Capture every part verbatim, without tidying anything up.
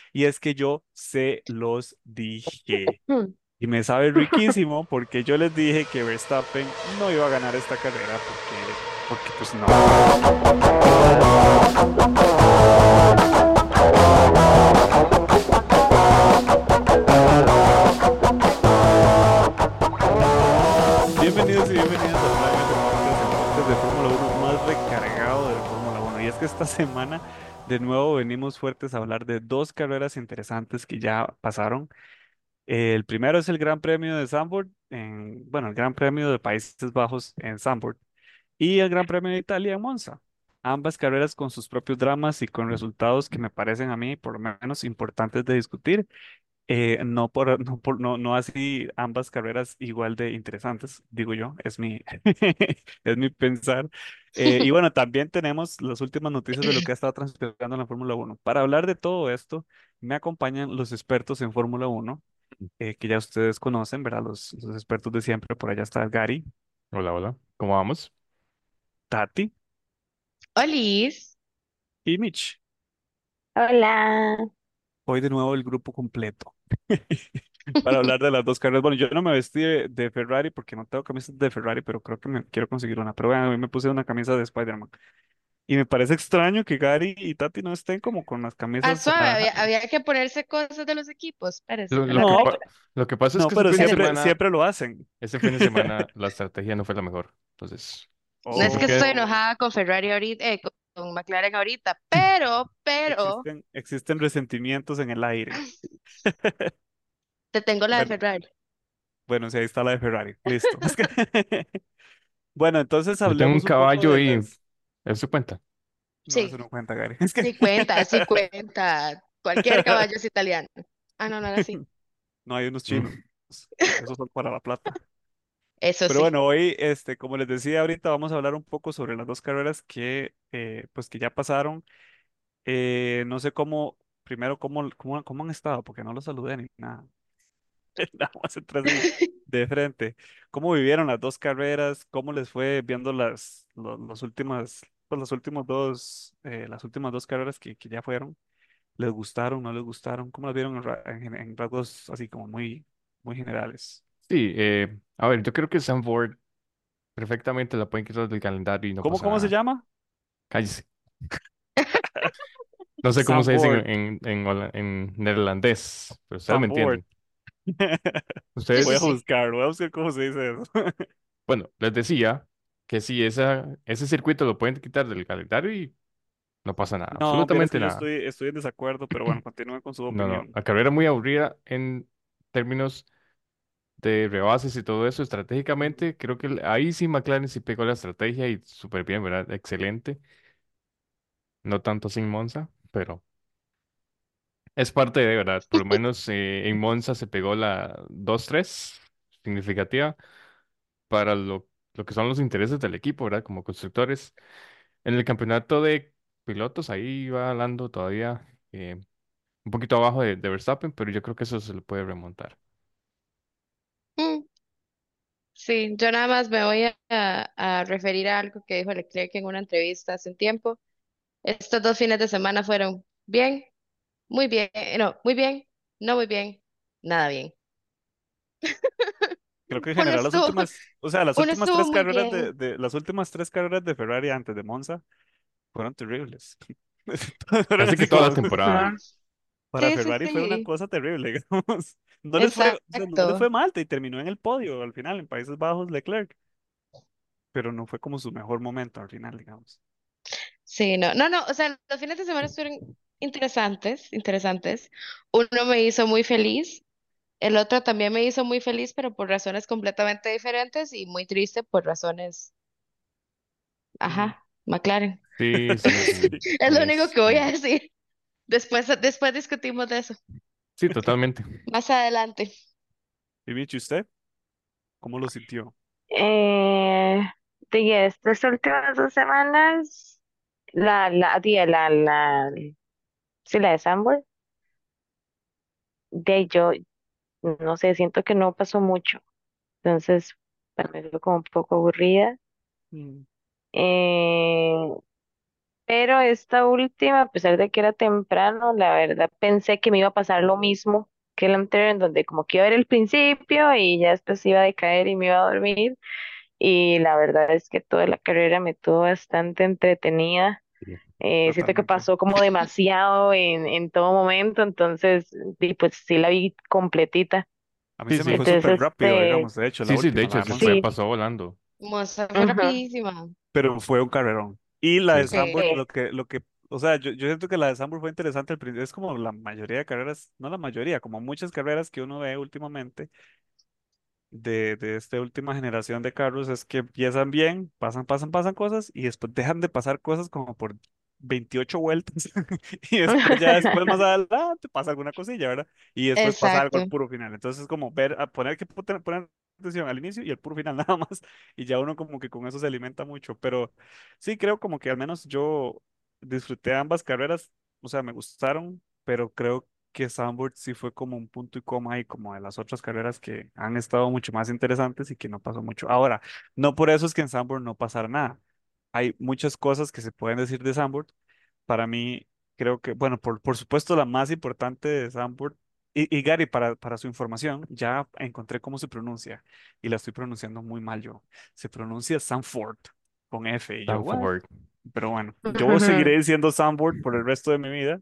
Y es que yo se los dije. Hmm. Y me sabe riquísimo porque yo les dije que Verstappen no iba a ganar esta carrera porque, porque pues no. Bienvenidos y bienvenidas a Flymente Podcast, el podcast de Fórmula Uno más recargado de Fórmula Uno. Y es que esta semana de nuevo venimos fuertes a hablar de dos carreras interesantes que ya pasaron. Eh, el primero es el Gran Premio de Zandvoort, en, bueno, el Gran Premio de Países Bajos en Zandvoort y el Gran Premio de Italia en Monza. Ambas carreras con sus propios dramas y con resultados que me parecen a mí por lo menos importantes de discutir. Eh, no por, no por, no, no así ambas carreras igual de interesantes, digo yo, es mi, es mi pensar. Eh, y bueno, también tenemos las últimas noticias de lo que ha estado transcurriendo en la Fórmula Uno. Para hablar de todo esto, me acompañan los expertos en Fórmula Uno, eh, que ya ustedes conocen, ¿verdad? Los, los expertos de siempre, por allá está Gary, Hola, hola. ¿Cómo vamos? Tati Olis. y Mitch. Hola. Hoy de nuevo el grupo completo para hablar de las dos carreras. Bueno, yo no me vestí de, de Ferrari porque no tengo camisas de Ferrari, pero creo que me quiero conseguir una. Pero bueno, hoy me puse una camisa de Spider-Man. Y me parece extraño que Gary y Tati no estén como con las Ah, camisas suave, había, naranjas. había que ponerse cosas de los equipos. Espérese, Lo, de lo la que No, pa- carrera. lo que pasa es no, que ese pero fin de siempre, semana, siempre lo hacen. ese fin de semana la estrategia no fue la mejor. Entonces, No es hubo que estoy que, Oh, enojada con Ferrari ahorita, eh, con, con McLaren ahorita, pero, pero, existen, existen resentimientos en el aire. te tengo la de Bueno, Ferrari. bueno, sí, ahí está la de Ferrari. Listo. Es que bueno, entonces yo tengo un hablemos un poco caballo de y las... eso cuenta. No, eso Sí, no cuenta, Gary. Es que sí cuenta, sí cuenta. Cualquier caballo es italiano. Ah, no, no era así. no hay unos chinos. Mm. Esos son para la plata. Eso Pero sí. bueno, hoy, este, como les decía ahorita, vamos a hablar un poco sobre las dos carreras que, eh, pues, que ya pasaron. Eh, no sé cómo, primero, cómo, cómo, cómo han estado, porque no los saludé ni nada. Nada más entré así de frente. ¿Cómo vivieron las dos carreras? ¿Cómo les fue viendo las, lo- los, últimas, pues, los últimos dos, eh, las últimas dos carreras que, que ya fueron? ¿Les gustaron, no les gustaron? ¿Cómo las vieron en, ra- en, en rasgos así como muy, muy generales? Sí, eh, a ver, yo creo que Sanford perfectamente la pueden quitar del calendario y no ¿Cómo, pasa cómo se nada. llama? Cállese. No sé cómo se dice Zandvoort. en, en, en, hola- en neerlandés, pero ustedes me Zandvoort. entienden. Sí, Voy sí, a Ustedes, sí. buscar, voy a buscar cómo se dice eso. bueno, les decía que si esa, ese circuito lo pueden quitar del calendario y no pasa nada, No, vieras absolutamente que yo nada. estoy, estoy en desacuerdo, pero bueno, continúe con su No, no, opinión. la carrera muy aburrida en términos de rebases y todo eso, Ujú. estratégicamente, creo que el- ahí sí McLaren sí pegó la estrategia y súper bien, ¿verdad? Excelente, no tanto sin Monza, pero es parte de, ¿verdad? Por lo menos eh, en Monza se pegó la dos tres significativa para lo, lo que son los intereses del equipo, ¿verdad? Como constructores. En el campeonato de pilotos, ahí va Lando todavía eh, un poquito abajo de, de Verstappen, pero yo creo que eso se le puede remontar. Mm, sí, yo nada más me voy a, a referir a algo que dijo Leclerc en una entrevista hace un tiempo. Estos dos fines de semana fueron bien, muy bien, eh, no, muy bien, no muy bien, nada bien. Creo que en Uno general las estuvo, últimas, o sea, las uno últimas estuvo tres muy carreras de, bien. de las últimas tres carreras de Ferrari antes de Monza fueron terribles. Fueron Casi que así toda la como temporada. para Sí, sí, Ferrari fue una sí, cosa terrible, digamos. No les fue, o sea, no les fue exacto. mal y terminó en el podio al final en Países Bajos Leclerc, pero no fue como su mejor momento al final, digamos. Sí, no, no, no, o sea, los fines de semana estuvieron interesantes, interesantes. Uno me hizo muy feliz, el otro también me hizo muy feliz, pero por razones completamente diferentes y muy triste por razones, Mm. ajá, McLaren. Sí, sí, sí. Sí. Es lo único que voy a Este, decir. Después, después discutimos de eso, sí, totalmente. más adelante. ¿Y Vichy, usted? ¿Cómo lo sintió? Eh, de estas últimas dos semanas, la, la, di- la, la, sí, la de Sambor, de ahí yo, no sé, siento que no pasó mucho, entonces, para mí fue como un poco aburrida. Mm. Eh, Pero esta última, a pesar de que era temprano, la verdad pensé que me iba a pasar lo mismo que el anterior, en donde como que iba a ver el principio y ya después iba a decaer y me iba a dormir. Y la verdad es que toda la carrera me tuvo bastante entretenida. Sí, Eh, siento que Totalmente. pasó como demasiado en, en todo momento, entonces, y pues sí la vi completita. A mí sí, se me sí, fue súper Entonces, rápido, este, digamos, de hecho, la sí, sí, de última, la hecho, de se fue, Monza, sí, pasó volando. Monza fue ujú, rapidísima. pero fue un carrerón. Y la de Sí, Sí. Zandvoort, lo que, lo que, o sea, yo, yo siento que la de Zandvoort fue interesante al principio, es como la mayoría de carreras, no la mayoría, como muchas carreras que uno ve últimamente de, de esta última generación de carros, es que empiezan bien, pasan, pasan, pasan cosas y después dejan de pasar cosas como por veintiocho vueltas y después ya después más adelante pasa alguna cosilla, ¿verdad? Y después pasa algo al Exacto. puro final. Entonces es como ver, a poner que poner, poner atención al inicio y al puro final nada más y ya uno como que con eso se alimenta mucho, pero sí creo como que al menos yo disfruté ambas carreras, o sea, me gustaron, pero creo que Zandvoort sí fue como un punto y coma y como de las otras carreras que han estado mucho más interesantes y que no pasó mucho. Ahora, no por eso es que en Zandvoort no pasara nada. Hay muchas cosas que se pueden decir de Zandvoort. Para mí, creo que, bueno, por, por supuesto, la más importante de Zandvoort, y, y Gary, para, para su información, ya encontré cómo se pronuncia y la estoy pronunciando muy mal yo. Se pronuncia Zandvoort con F y yo, ¿what? Stanford. Pero bueno, yo seguiré diciendo Zandvoort por el resto de mi vida.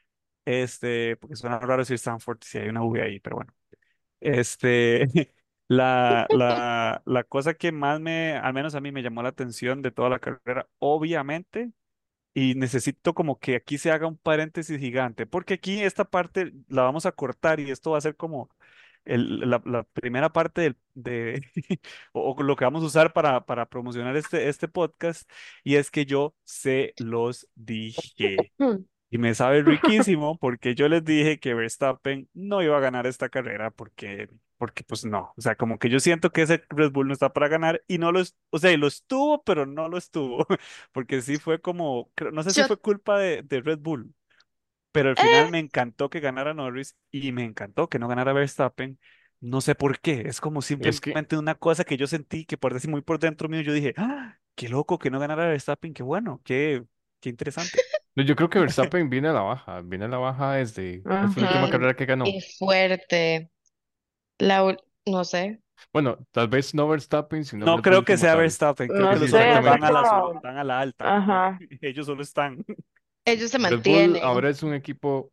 Este, porque suena raro decir Stanford si hay una V ahí, pero bueno. Este, la, la, la cosa que más me, al menos a mí me llamó la atención de toda la carrera, obviamente, y necesito como que aquí se haga un paréntesis gigante, porque aquí esta parte la vamos a cortar y esto va a ser como el- la, la primera parte del, de, o, o lo que vamos a usar para, para promocionar este, este podcast, y es que yo se los dije. Y me sabe riquísimo porque yo les dije que Verstappen no iba a ganar esta carrera porque, porque pues no. O sea, como que yo siento que ese Red Bull no está para ganar y no lo, es- o sea, y lo estuvo, pero no lo estuvo. Porque sí fue como, creo- no sé si Yo, fue culpa de, de Red Bull, pero al final me encantó que ganara Norris y me encantó que no ganara Verstappen. No sé por qué, es como Es que simplemente una cosa que yo sentí que por decir muy por dentro mío, yo dije, ¡ah! Qué loco que no ganara Verstappen, qué bueno, qué, qué interesante. no, yo creo que Verstappen viene a la baja, viene a la baja desde, ¿cuál fue la última ujú. carrera que ganó? y fuerte. La, ul- no sé. Bueno, tal vez no Verstappen, sino No Red creo Bull que como sea tal. Verstappen, creo No que Sí, los sé, carros así van a exactamente. la, su- como, van a la alta, no, ajá, ellos solo están. Ellos se Red Bull mantienen. ahora es un equipo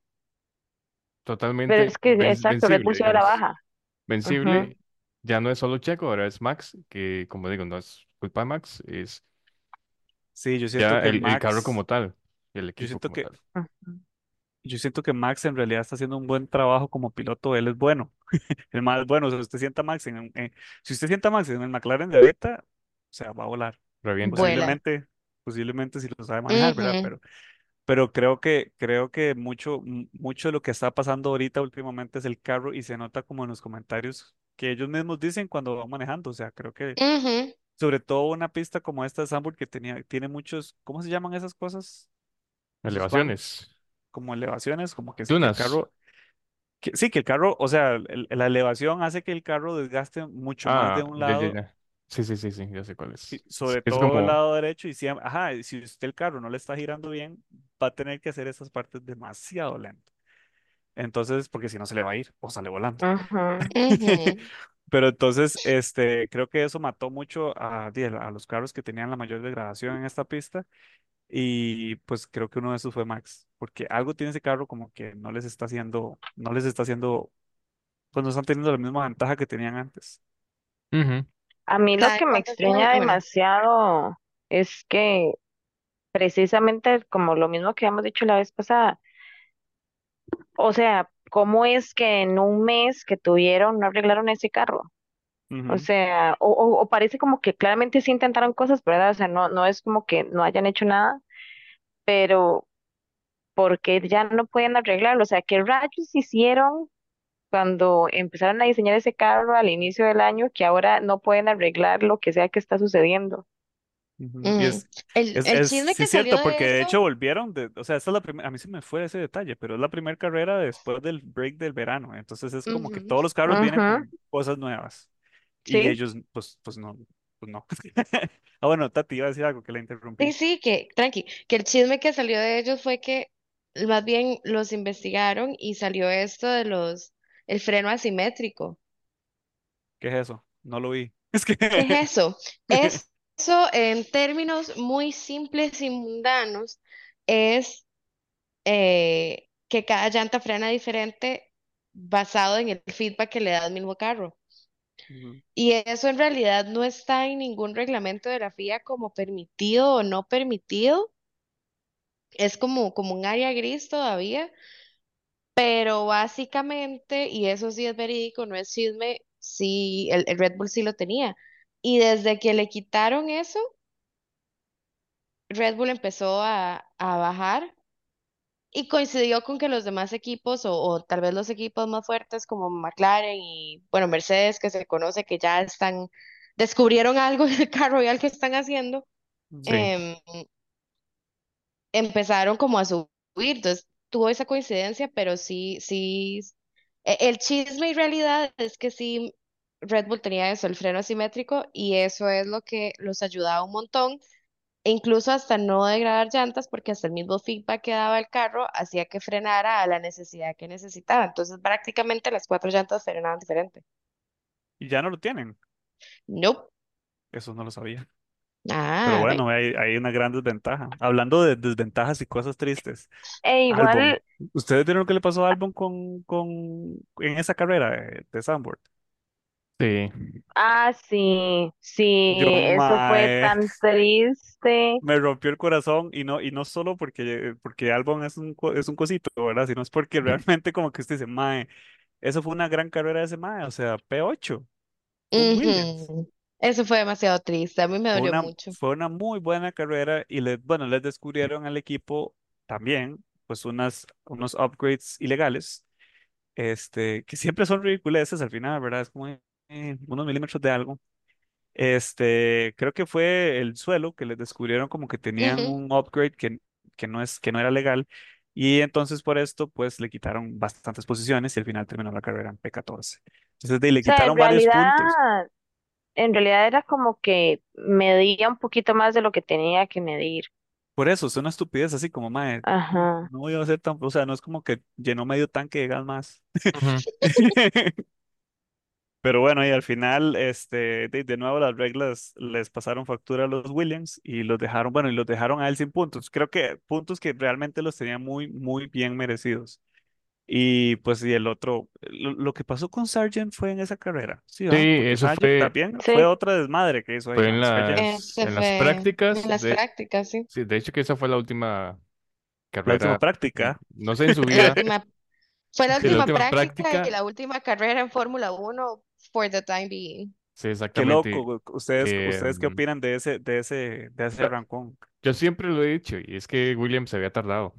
pero totalmente es que, ven- exacto, Red Bull vencible, sí a la digamos. baja. Ujú, Vencible ya no es solo Checo, ahora es Max, que como digo, no es culpa de Max, es Sí, yo siento ya que el, el carro Max, como tal, el yo equipo siento como que, tal. ujú. yo siento que Max en realidad está haciendo un buen trabajo como piloto, él es bueno, el más bueno, o sea, usted sienta a Max en, un- eh, si usted sienta a Max en el McLaren de ahorita, o sea, va a volar, Revienta. Vuela. posiblemente, posiblemente si lo sabe manejar, ¿verdad? Ujú, Pero Pero creo que, creo que mucho, m- mucho de lo que está pasando ahorita últimamente es el carro y se nota como en los comentarios que ellos mismos dicen cuando van manejando. O sea, creo que ujú. sobre todo una pista como esta de Zandvoort que tenía, tiene muchos, ¿cómo se llaman esas cosas? Esos banks, Elevaciones. como elevaciones, como que, que el Dunas. carro, que, sí, que el carro, o sea, el- la elevación hace que el carro desgaste mucho más de Ah, un ya, ya, lado. ya. Sí, sí, sí, sí, ya sé cuál Y es. Es, sobre es todo el como lado derecho y si, ajá, y si usted el carro no le está girando bien, va a tener que hacer esas partes demasiado lento. Entonces, porque si no se le va a ir o sale volando. Ujú. Ujú. Pero entonces, este, creo que eso mató mucho a, di, a los carros que tenían la mayor degradación en esta pista. Y pues creo que uno de esos fue Max, porque algo tiene ese carro como que no les está haciendo, no les está haciendo, pues no están teniendo la misma ventaja que tenían antes. ujú, A mí lo ¿Sabe que me cuándo fue? extraña Bueno, demasiado es que precisamente como lo mismo que habíamos dicho la vez pasada, o sea, ¿cómo es que en un mes que tuvieron no arreglaron ese carro? O Ujú, sea, o, o, o parece como que claramente sí intentaron cosas, ¿verdad? O sea, no, no es como que no hayan hecho nada, pero porque ya no pueden arreglarlo. O sea, ¿qué rayos hicieron cuando empezaron a diseñar ese carro al inicio del año que ahora no pueden arreglar lo que sea que está sucediendo? ujú. Y mm, es, el, es, el es, chisme sí que es salió cierto, porque de de eso. hecho volvieron de, o sea, esta es la primera, a mí se me fue ese detalle, pero es la primera carrera después del break del verano. Entonces es como que Ujú. todos los carros vienen Ujú, con cosas nuevas y sí, ellos, pues, pues no. pues no. Ah, bueno, Tati iba a decir algo que la Sí, interrumpí. sí, que, tranqui, que el chisme que salió de ellos fue que más bien los investigaron y salió esto de los, el freno asimétrico. ¿Qué es eso? No lo vi. Es que ¿Qué es eso? Es- Eso, en términos muy simples y mundanos, es eh, que cada llanta frena diferente basado en el feedback que le da el mismo carro. Ujú. Y eso en realidad no está en ningún reglamento de la F I A como permitido o no permitido. Es como, como un área gris todavía, pero básicamente, y eso sí es verídico, no es chisme, sí, el, el Red Bull sí lo tenía. Y desde que le quitaron eso, Red Bull empezó a, a bajar y coincidió con que los demás equipos, o, o tal vez los equipos más fuertes como McLaren y, bueno, Mercedes, que se conoce que ya están, descubrieron algo en el carro y algo que están haciendo, Sí. em, empezaron como a subir. Entonces tuvo esa coincidencia, pero sí, sí, e- el chisme y realidad es que sí, Red Bull tenía eso, el freno asimétrico, y eso es lo que los ayudaba un montón, e incluso hasta no degradar llantas, porque hasta el mismo feedback que daba el carro hacía que frenara a la necesidad que necesitaba. Entonces prácticamente las cuatro llantas frenaban diferente. Y ya no lo tienen. Nope. Eso no lo sabía. Pero Ah, ve. bueno, hay, hay una gran desventaja. Hablando de desventajas y cosas tristes. E Albon. igual, ¿Ustedes vieron lo que le pasó a Albon con, con, en esa carrera de, de Zandvoort? Sí. ah, sí, Yo, sí, eso fue mae, tan triste. me rompió el corazón y no, y no solo porque, porque Albon es un, co- es un cosito, ¿verdad? Sino es porque realmente como que usted dice, mae, eso fue una gran carrera de ese mae, o sea, P ocho, un Williams. Ujú. Eso fue demasiado triste. A mí me Fue dolió una, mucho. fue una muy buena carrera y les, bueno, les descubrieron al equipo también, pues unas, unos upgrades ilegales, este, que siempre son ridiculeces al final, ¿verdad? Es como eh, unos milímetros de algo. Este, creo que fue el suelo que les descubrieron como que tenían Ujú. un upgrade que, que no es, que no era legal. Y entonces por esto, pues le quitaron bastantes posiciones y al final terminó la carrera en P catorce. Entonces de, ahí le O sea, en quitaron varios puntos. realidad, en realidad era como que medía un poquito más de lo que tenía que medir. Por eso, es una estupidez así como, mae, Ajá. no iba a ser tan, o sea, no es como que llenó medio tanque de gas más. Ujú. Pero bueno, y al final, este, de, de nuevo las reglas les pasaron factura a los Williams y los dejaron, bueno, y los dejaron a él sin puntos. Creo que puntos que realmente los tenía muy, muy bien merecidos. Y pues, y el otro, lo, lo que pasó con Sargent fue en esa carrera, ¿sí, Sí, va? Porque eso Sargent fue, también fue Sí, otra desmadre que hizo ahí, fue en man. Sargent, las, Este en las fue prácticas. en las De, prácticas, sí. sí, de hecho que esa fue la última la última carrera, mm, práctica. no sé en su La vida, última, fue la sí, la última última práctica y práctica, la última carrera en Fórmula Uno for the time being. sí, Qué loco, exactamente. güey. ¿Ustedes, Eh, ustedes qué opinan de ese, de ese, de ese rancón? yo siempre lo he dicho, y es que Williams se había tardado.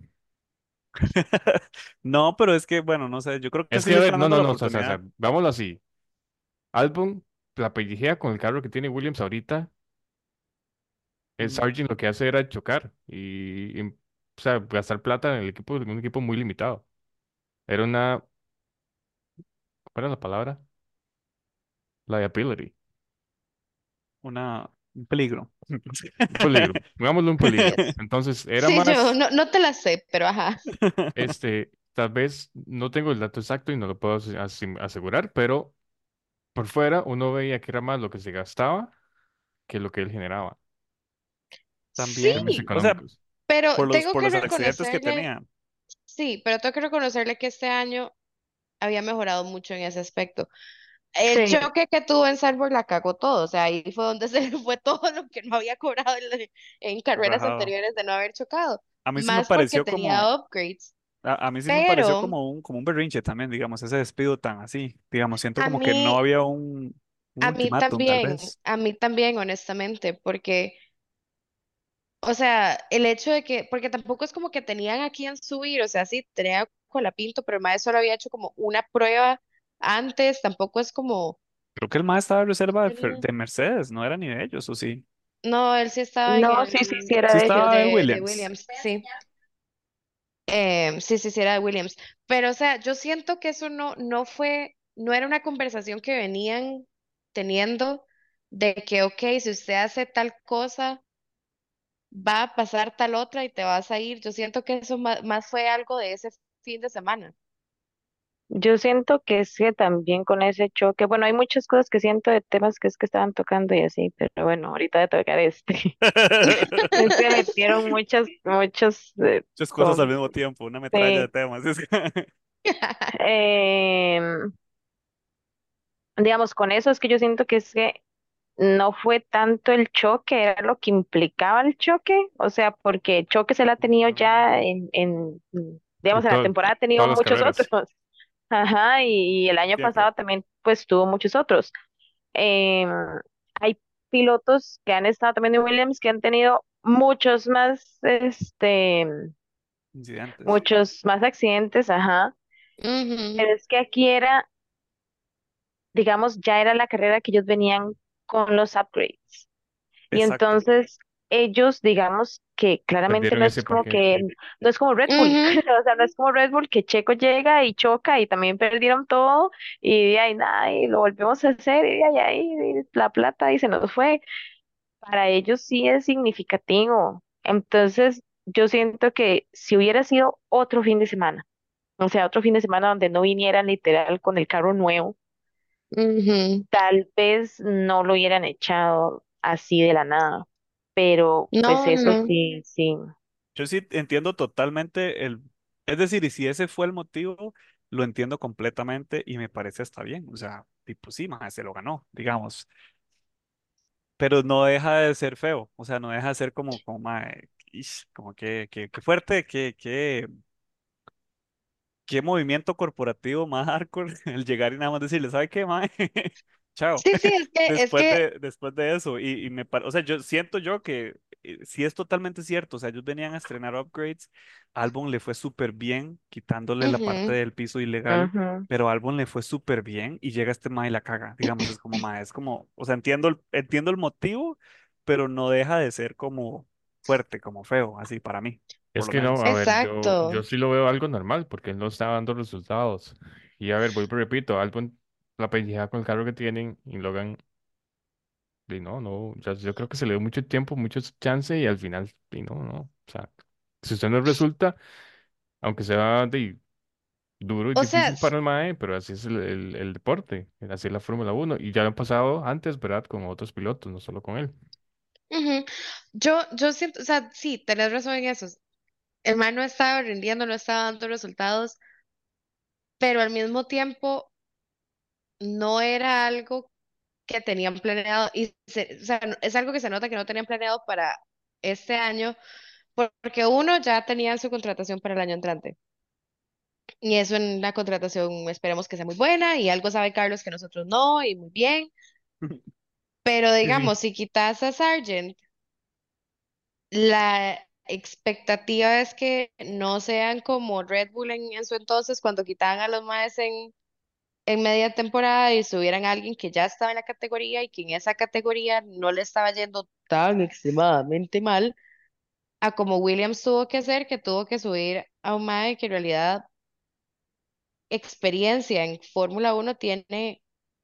No, pero es que, bueno, no sé, yo creo que Es sí que, a le ver, están no, dando no, la no, o sea, o sea, o oportunidad. sea, vámonos así. Albon la pellizquea con el carro que tiene Williams ahorita. El Mm, Sargent lo que hace era chocar y, y, o sea, gastar plata en el equipo, en un equipo muy limitado. Era una, ¿cuál era la palabra? Liability. una, un peligro. Un peligro. Pongámoslo un peligro. Yes. Entonces, era Sí, yo más, no, no te la sé, pero ajá. este, tal vez no tengo el dato exacto y no lo puedo ase- asim- asegurar, pero por fuera uno veía que era más lo que se gastaba que lo que él generaba en términos Sí, También, o sea, económicos. pero por los, tengo por que los accidentes que reconocerle, tenía. sí, pero tengo que reconocerle que este año había mejorado mucho en ese aspecto. El sí. choque que tuvo en Salzburg la cagó todo, o sea, ahí fue donde se le fue todo lo que no había cobrado en, en carreras Rajado. anteriores de no haber chocado, A mí sí me más porque pareció como, tenía upgrades, a, a mí sí me pareció pero como un, como un berrinche también, digamos, ese despido tan así. Digamos, siento a como que no mí, había un, un a mí ultimátum, tal también, vez. a mí también, honestamente, porque, o sea, el hecho de que, porque tampoco es como que tenían a quién subir, o sea, sí, tenía a Colapinto, pero el maestro solo había hecho como una prueba antes, tampoco es como, Creo que el más estaba de reserva de, Fer- tenía- de Mercedes, no era ni de ellos, ¿o sí? no, él sí estaba en No, sí, sí, sí el era Sí de ellos. estaba de de, de Williams. Williams, sí. Em, sí, sí, sí, era de Williams. Pero, o sea, yo siento que eso no, no fue, no era una conversación que venían teniendo de que, ok, si usted hace tal cosa, va a pasar tal otra y te vas a ir. Yo siento que eso ma- más, fue algo de ese fin de semana. Yo siento que es que también con ese choque, bueno, hay muchas cosas que siento de temas que es que estaban tocando y así, pero bueno, ahorita de tocar este. Es que metieron muchas, muchos, eh, Muchas cosas al con, mismo tiempo, una metralla de sí, temas. Es que- em, digamos, con eso es que yo siento que es que no fue tanto el choque, era lo que implicaba el choque, o sea, porque el choque se la ha tenido Mm, ya en, en, En digamos, en la todo- temporada ha tenido todas las muchos otros. carreras. Ajá, y, y el año siempre. pasado también, pues, tuvo muchos otros. Em, Hay pilotos que han estado también en Williams que han tenido muchos más, este, Incidentes. muchos más accidentes, ajá. Ujú, Pero es que aquí era, digamos, ya era la carrera que ellos venían con los upgrades. Y Exacto. entonces ellos, digamos, que claramente Perdieron no es ese como parque. que, no es como Red Bull, ujú. o sea, no es como Red Bull que Checo llega y choca y también perdieron todo y de ahí nada, y lo volvemos a hacer y de ahí, ahí, la plata y se nos fue. Para ellos sí es significativo. Entonces, yo siento que si hubiera sido otro fin de semana, o sea, otro fin de semana donde no vinieran literal con el carro nuevo, Ujú. tal vez no lo hubieran echado así de la nada. Pero, pues No, eso no. sí, sí. Yo sí entiendo totalmente el... Es decir, y si ese fue el motivo, lo entiendo completamente y me parece está bien. O sea, tipo, sí, mae, se lo ganó, digamos. Pero no deja de ser feo. O sea, no deja de ser como, como, mae, ish, como que, que, que fuerte, que, que qué movimiento corporativo más hardcore el llegar y nada más decirle, ¿sabe qué, mae? Chao. Sí, sí, es que, es Después que, de, después de eso, y, y me par- o sea, yo siento yo que eh, sí es totalmente cierto, o sea, ellos venían a estrenar upgrades, Albon le fue súper bien, quitándole la parte ujú, del piso ilegal, Ujú. pero Albon le fue súper bien y llega este mae y la caga, digamos, es como mae, es como, o sea, entiendo el, entiendo el motivo, pero no deja de ser como fuerte, como feo, así para mí, por Es lo que no, menos. a ver, yo, yo exacto. sí lo veo algo normal porque él no está dando resultados. Y a ver, vuelvo y repito, Albon la pendejada con el carro que tienen y Logan, y no, no, ya- yo creo que se le dio mucho tiempo, mucho chance y al final, y no, no. O sea, si usted no resulta, aunque sea de, duro y O sea, difícil s- para el M A E, pero así es el, el, el deporte, así es la Fórmula Uno y ya lo han pasado antes, ¿verdad? Con otros pilotos, no solo con él. ujú. Yo, yo siento, o sea, sí, tenés razón en eso. El man no estaba rindiendo, no estaba dando resultados, pero al mismo tiempo no era algo que tenían planeado y se- o sea, no- es algo que se nota que no tenían planeado para este año, por- porque uno ya tenía su contratación para el año entrante y eso en la contratación esperemos que sea muy buena y algo sabe Carlos que nosotros no y muy bien, pero Sí, sí. digamos, si quitas a Sargent, la expectativa es que no sean como Red Bull en, en su entonces cuando quitaban a los más en media temporada y subieran a alguien que ya estaba en la categoría y que en esa categoría no le estaba yendo tan extremadamente mal a como Williams tuvo que hacer, que tuvo que subir a un mae que en realidad experiencia en Fórmula Uno tiene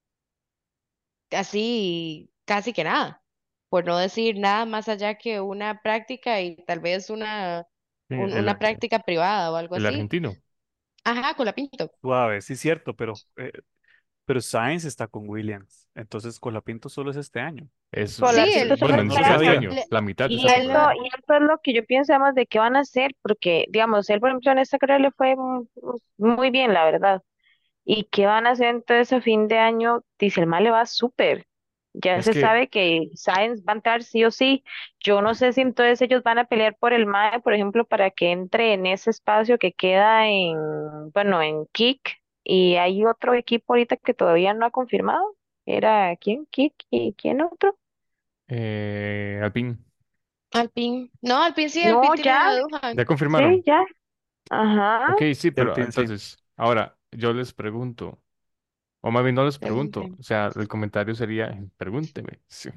así casi que nada, por no decir nada más allá que una práctica y tal vez una, Sí, un- El, una arge- práctica privada o algo el así. argentino. Ajá, con la Pinto. Suave, sí, cierto, pero, eh, pero Sainz está con Williams, entonces Colapinto solo es este año. Es, Sí, es- Colapinto el, solo bueno, No ni no lo este siquiera este año. sabía. año, le- la mitad de Y esta y él esto, temporada. y esto es lo que yo pienso, además, de qué van a hacer, porque, digamos, él, por ejemplo, en esta carrera le fue mu- muy bien, la verdad. ¿Y qué van a hacer entonces a fin de año? Dice, el mal le va súper. Ya Es se que sabe que Sainz va a entrar sí o sí. Yo no sé si entonces ellos van a pelear por el M A E, por ejemplo, para que entre en ese espacio que queda en, bueno, en Kick. Y hay otro equipo ahorita que todavía no ha confirmado. ¿Era quién? Kick y quién otro? eh, Alpine, Alpine. No, Alpine sí, No, Alpine tiene ya, a ya Duhan. sí, confirmaron. ya. Ajá. Ok, sí, Del pero pin, sí. entonces, ahora yo les pregunto, o más bien no les pregunto, Pregunten. o sea, el comentario sería, pregúnteme. Sí.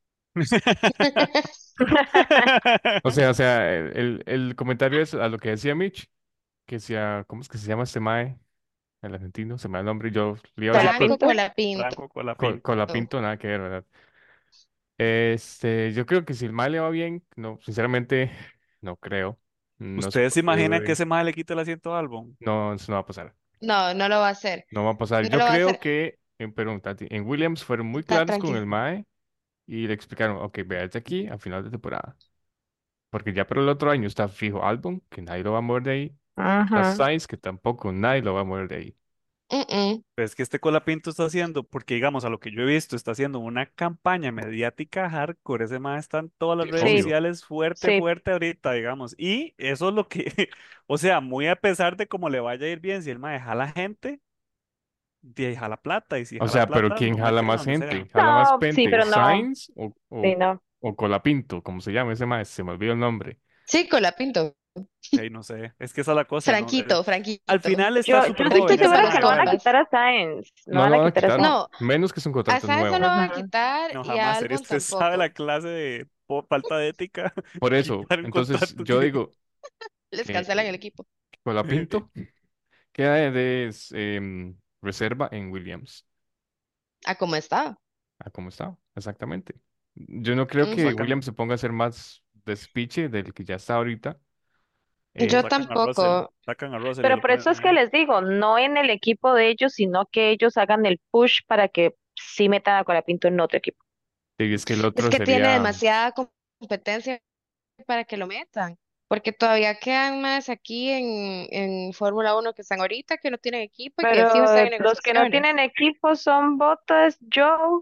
O sea, o sea, el, el el comentario es a lo que decía Mitch, que sea, ¿cómo es que se llama este mae? El argentino, se me da el nombre, y yo le iba a decir Franco Col, Colapinto. Colapinto. Franco Col- Colapinto. Colapinto, nada que ver, ¿verdad? Este, yo creo que si el mal le va bien, no, sinceramente, no creo. No sé ¿Ustedes por se imaginan que qué. ese mae le quita el asiento a Albon? No, eso no va a pasar. No, no lo va a hacer. No va a pasar. No Yo lo va a creo hacer. que, en, perdón, Tati, en Williams fueron muy Está claros con tranquilo. el Mae y le explicaron, ok, vea desde aquí a final de temporada. Porque ya para el otro año está fijo Albon, que nadie lo va a mover de ahí. Está Ajá. Sainz, que tampoco nadie lo va a mover de ahí. Mm-mm. Pero es que este Colapinto está haciendo, porque digamos, a lo que yo he visto, está haciendo una campaña mediática hardcore. Ese mae está en todas las Sí, redes Sí, obvio. sociales fuerte, sí. fuerte ahorita, digamos. Y eso es lo que, o sea, muy a pesar de cómo le vaya a ir bien, si el mae jala gente, de ahí jala plata, y si O jala sea, pero plata, ¿quién lo jala meten a más donde gente? sea. ¿Jala más No, sí, gente? pero no. ¿Sainz o, Sí, o, no. o Colapinto? ¿Cómo se llama ese Mae? Se me olvidó el nombre. Sí, Colapinto. De ahí no sé, es que esa es la cosa, ¿no? Eh, Franquito, Al Franquito. final está Yo, yo súper sí estoy joven ese segura que Franquito mae, no van a ¿verdad? Compas. quitar a Sáenz. No No van lo a van a quitar a quitar. Sáenz. No, Menos que es un a contrato Sáenz no nuevo. lo van a Ujú. quitar No, y a jamás. ¿Sería Albon usted sabe la tampoco. clase de po- falta de ética? Por eso, Quitar un entonces contrato yo que... digo Les que cancelan el equipo. Colapinto queda de, de, em, reserva en Williams. A cómo está. Ah, ¿cómo está? Exactamente. Yo no creo Lo Ujú. que sacan, Williams se ponga a hacer más despiche del que ya está ahorita. lo Eh, Yo sacan a Russell, tampoco. sacan a Russell y Pero lo por ponen eso es que ahí. les digo, no en el equipo de ellos, sino que ellos hagan el push para que sí metan a Colapinto en otro equipo. y es que el Es otro que tiene sería, demasiada com- competencia para que lo metan. Porque todavía quedan más aquí en, en Fórmula Uno que están ahorita, que no tienen equipo y que de fijo están Pero en los que no negociaciones. tienen equipo son Bottas, Joe,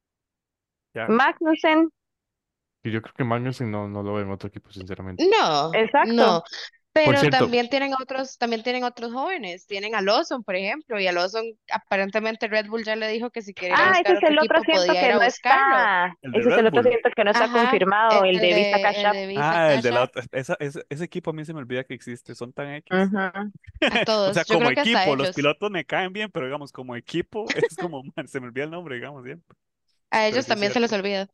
Ya. Magnussen. y yo creo que Magnussen no, no lo ve en otro equipo, sinceramente. No, Exacto. no. Por Pero cierto, también tienen otros, también tienen otros jóvenes. Tienen a Lawson, por ejemplo, y a Lawson aparentemente Red Bull ya le dijo que si quiere ir a Ah, ese buscar es otro el otro equipo asiento podía que ir a no buscarlo. está. El de Ese es Red el otro Bull. asiento que no está Ajá, confirmado, el el de Visa de, Cash el App. de Visa Ah, el de Cash la App, otra. Esa, ese, ese equipo a mí se me olvida que existe. Son tan X. Ujú. a O sea, todos. Yo como creo que hasta equipo, los ellos. pilotos me caen bien, pero digamos, como equipo, es como, man, se me olvida el nombre, digamos, siempre. A Pero ellos sí es también se les cierto. olvida.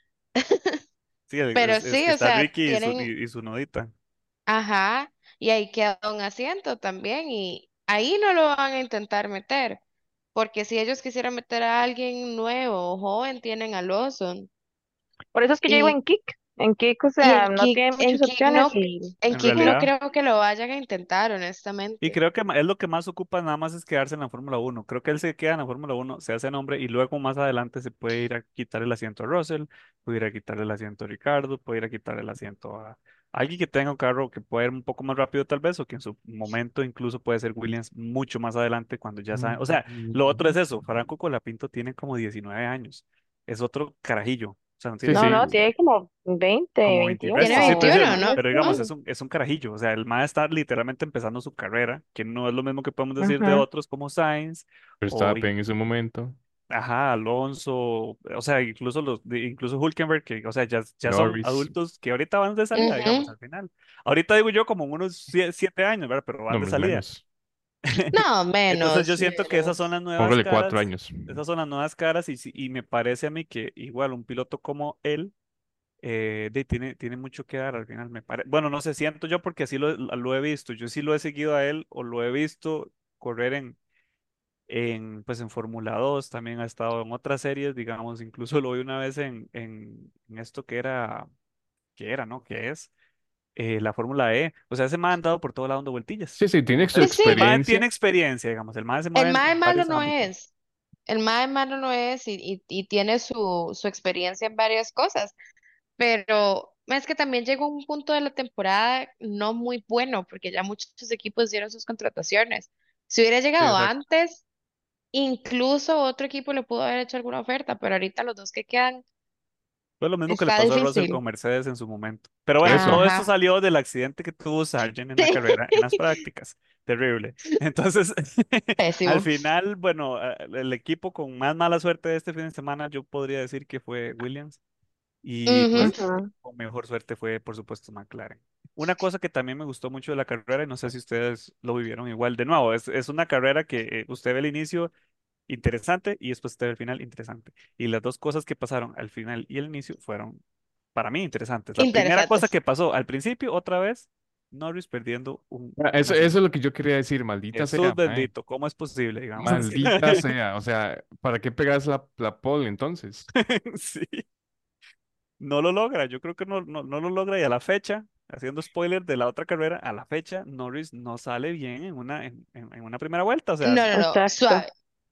Sí, es, Pero es sí, que o está sea, Ricky y su, tienen, y, y su nodita. ajá, y ahí queda un asiento también, y ahí no lo van a intentar meter, porque si ellos quisieran meter a alguien nuevo o joven, tienen a Lawson. Por eso es que yo digo Y, en Kick. En Kick, o y sea, en no Kick, tiene en muchas Kick opciones no, y en En Kick no realidad. creo que lo vayan a intentar, Y honestamente. creo que ma- es lo que más ocupa nada más es quedarse en la Fórmula Uno. Creo que él se queda en la Fórmula Uno, se hace nombre y luego más adelante se puede ir a quitar el asiento a Russell, puede ir a quitar el asiento a Ricardo, puede ir a quitar el asiento a alguien que tenga un carro que pueda ir un poco más rápido tal vez o que en su momento incluso puede ser Williams mucho más adelante cuando ya saben. O sea, lo otro es mm, eso, Franco Colapinto tiene como diecinueve años, es otro carajillo, o sea, no sí, tiene no, sí, no, como tiene como veinte, como veinte y Tiene resto, sí, veintiuno, pero, veintiuno, el- ¿no? pero digamos, veintiuno. es un, es un carajillo, o sea, el MAE está literalmente empezando su carrera, que no es lo mismo que podemos decir de Ujú. otros como Sainz o, in- Verstappen en su momento, ajá, Alonso, o sea, incluso los, de- incluso Hülkenberg, que, o sea, ya, ya son Norris, adultos que ahorita van de salida, digamos, Ujú. al final. Ahorita digo yo como unos sie- siete años, ¿verdad? Pero no, van de hombre, salida. menos, No, Entonces yo menos, siento que esas son menos. las nuevas póngale cuatro caras, años. esas son las nuevas caras y, si- y me parece a mí que igual un piloto como él eh, de, tiene, tiene mucho que dar al final, me parece. Bueno, no sé, siento yo porque así lo, lo he visto. Yo sí lo he seguido a él o lo he visto correr en, en, pues en Fórmula dos, también ha estado en otras series, digamos, incluso lo vi una vez en, en, en esto que era, que era, ¿no? Que es eh, la Fórmula E. O sea, ese man ha andado por todo lado dando vueltillas. Sí, sí, tiene su Sí, Entonces, el sí, man tiene experiencia. experiencia, digamos, el man se el mueve en, mae en malo varios no ámbitos. es. El mae malo no es y, y, y tiene su, su experiencia en varias cosas. Pero es que también llegó un punto de la temporada no muy bueno, porque ya muchos equipos dieron sus contrataciones. Si hubiera Sí, llegado exacto. antes, incluso otro equipo le pudo haber hecho alguna oferta, pero ahorita los dos que quedan Fue lo mismo que le está pasó a Russell con difícil. Mercedes en su momento. Pero Por bueno, eso, todo esto Ajá. salió del accidente que tuvo Sargent en la carrera, en las prácticas. Terrible. Entonces, al Pésimo. final, bueno, eh, el equipo con más mala suerte de este fin de semana, yo podría decir que fue Williams. Y Ujú. pues Ujú. con mejor suerte fue, por supuesto, McLaren. Una cosa que también me gustó mucho de la carrera, y no sé si ustedes lo vivieron igual, de nuevo, es, es una carrera que eh, usted ve el inicio interesante y después usted ve el final interesante. Y las dos cosas que pasaron al final y el inicio fueron para mí interesantes. La primera cosa Interesantes. que pasó al principio, otra vez, Norris perdiendo un, ah, un eso, eso asiento. es lo que yo quería decir, maldita Jesús sea, mae, bendito, ¿cómo es posible, digamos así? maldita sea, o sea, ¿para qué pegas la, la pole entonces? Sí, no lo logra, yo creo que no, no, no lo logra y a la fecha, haciendo spoiler de la otra carrera, a la fecha Norris no sale bien en una, en, en- en una primera vuelta, o sea, No, no, no, Exacto. suave.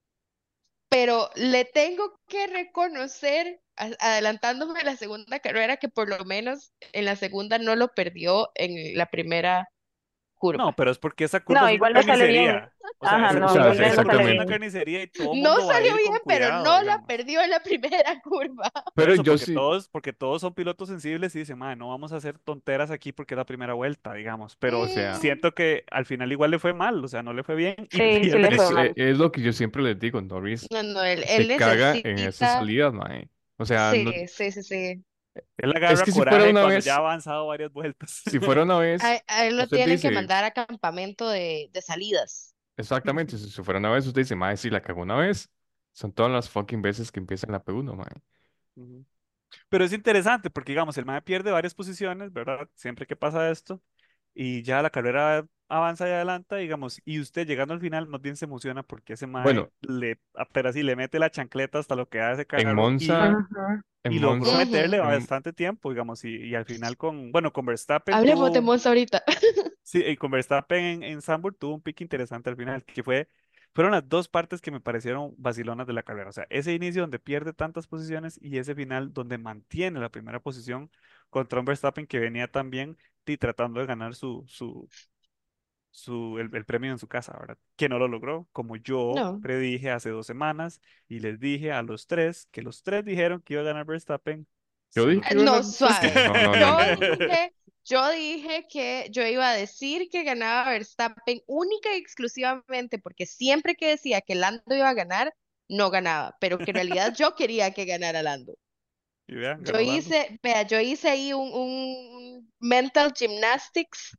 Pero le tengo que reconocer, a- adelantándome a la segunda carrera, que por lo menos en la segunda no lo perdió en la primera no, curva. pero es porque esa curva No, es una igual no sale bien. carnicería, o sea, Ajá, esa O no, curva sea, igual es, no es porque es sale una exactamente. bien. carnicería y todo No mundo va a salió ir con bien, pero cuidado, no la digamos. perdió en la primera curva. Por Pero eso, yo porque sí, todos, porque todos son pilotos sensibles y dicen, "Mae, no vamos a hacer tonteras aquí porque es la primera vuelta, digamos, o pero sea, Mm, siento que al final igual le fue mal, o sea, no le fue bien y Sí, sí le pierde. fue es, eh, mal. es lo que yo siempre les digo, Norris no, no, él, él se caga en esas necesita, salidas, mae. O sea, no, sí, sí, sí, sí. Él es agarra que si fuera coraje una cuando ya ha vez, avanzado varias vueltas. si fuera una vez, A, a él lo usted tienen que dice, mandar a campamento de, de salidas. exactamente, si, si fuera una vez, usted dice, mae, si la cagó una vez, son todas las fucking veces que empieza en la P uno, mae. Ujú. Pero es interesante porque, digamos, el MAE pierde varias posiciones, ¿verdad? Siempre que pasa esto, y ya la carrera avanza y adelanta, digamos, y usted llegando al final más bien se emociona porque ese MAE Bueno, le, a- pero así le mete la chancleta hasta lo que da ese en carro y, Monza, Ujú. en y logró Monza, meterle Ujú. en, bastante tiempo, digamos, y, y al final con, bueno, con Verstappen Hablemos de tuvo, Monza ahorita. sí, y con Verstappen en, en Zandvoort tuvo un pique interesante al final, que fue, fueron las dos partes que me parecieron vacilonas de la carrera. O sea, ese inicio donde pierde tantas posiciones y ese final donde mantiene la primera posición contra un Verstappen que venía también y tratando de ganar su, su, su, el, el premio en su casa, ¿verdad? Que no lo logró, como yo No. predije hace dos semanas y les dije a los tres, que los tres dijeron que iba a ganar Verstappen, yo se dije lo que iba a No, ganar suave. Verstappen. No, no, no, no, Yo no. dije, yo dije que yo iba a decir que ganaba Verstappen única y exclusivamente porque siempre que decía que Lando iba a ganar, no ganaba, pero que en realidad yo quería que ganara Lando. Y vean, Yo ganó Lando. hice, vea, yo hice ahí un, un mental gymnastics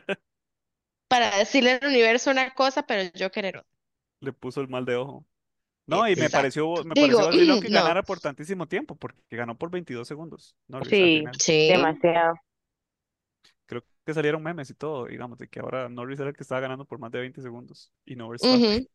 para decirle al universo una cosa, pero yo querer otra. Le puso el mal de ojo. No, y me Exacto. pareció, me pareció Digo, vacilón que no. ganara por tantísimo tiempo, porque ganó por veintidós segundos, Norris, al Sí, final. Sí. demasiado. Creo que salieron memes y todo, digamos, de que ahora Norris era el que estaba ganando por más de veinte segundos y no Verstappen. Ujú.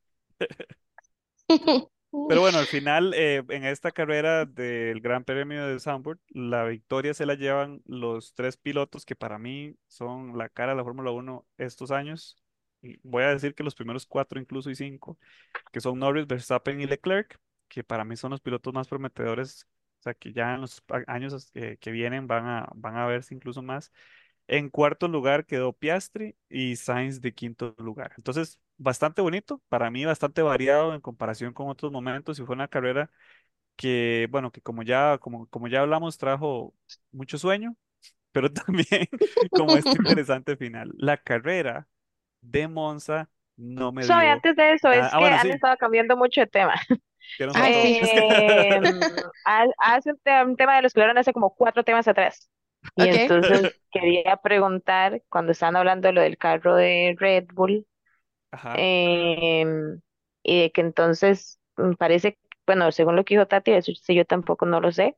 Pero bueno, al final, eh, en esta carrera del Gran Premio de Zandvoort, la victoria se la llevan los tres pilotos que para mí son la cara de la Fórmula Uno estos años. Y voy a decir que los primeros cuatro, incluso y cinco, que son Norris, Verstappen y Leclerc, que para mí son los pilotos más prometedores, o sea, que ya en los a- años eh, que vienen van a, van a verse incluso más. En cuarto lugar quedó Piastri y Sainz de quinto lugar. Entonces, bastante bonito, para mí bastante variado en comparación con otros momentos y fue una carrera que, bueno, que como ya, como, como ya hablamos, trajo mucho sueño, pero también como este interesante final. La carrera de Monza no me Suave, dio antes de eso, nada. es Ah, que bueno, han sí, estado cambiando mucho de tema. que nos Ay, faltó. sí. Es que Eh, ha- hace un, te- un tema de los que hablaron hace como cuatro temas atrás. Y Ok. entonces quería preguntar, cuando estaban hablando de lo del carro de Red Bull, Ajá. em, y de que entonces mm, parece, bueno, según lo que dijo Tati, eso sí yo tampoco no lo sé,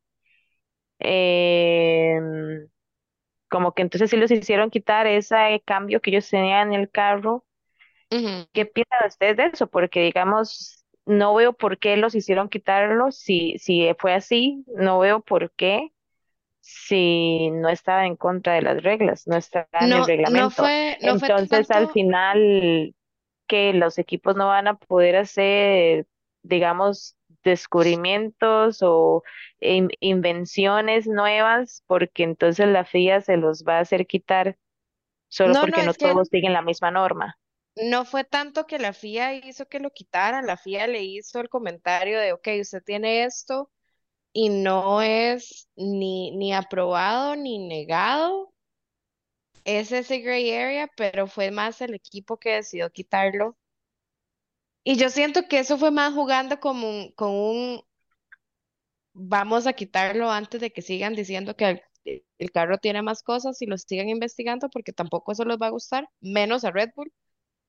em, como que entonces sí los hicieron quitar ese cambio que ellos tenían en el carro. ¿Qué Ujú. piensan ustedes de eso? Porque digamos, no veo por qué los hicieron quitarlo, si, si fue así, no veo por qué, si no estaba en contra de las reglas, no estaba en el No, no reglamento. fue, no fue Entonces, al tanto, final, que los equipos no van a poder hacer, digamos, descubrimientos o in- invenciones nuevas, porque entonces la F I A se los va a hacer quitar solo no, no, porque no es que todos siguen la misma norma. no fue tanto que la F I A hizo que lo quitaran, la F I A le hizo el comentario de, ok, usted tiene esto y no es ni, ni aprobado ni negado, es ese gray area, pero fue más el equipo que decidió quitarlo. Y yo siento que eso fue más jugando como un- con un, vamos a quitarlo antes de que sigan diciendo que el, el carro tiene más cosas y lo sigan investigando porque tampoco eso les va a gustar, menos a Red Bull.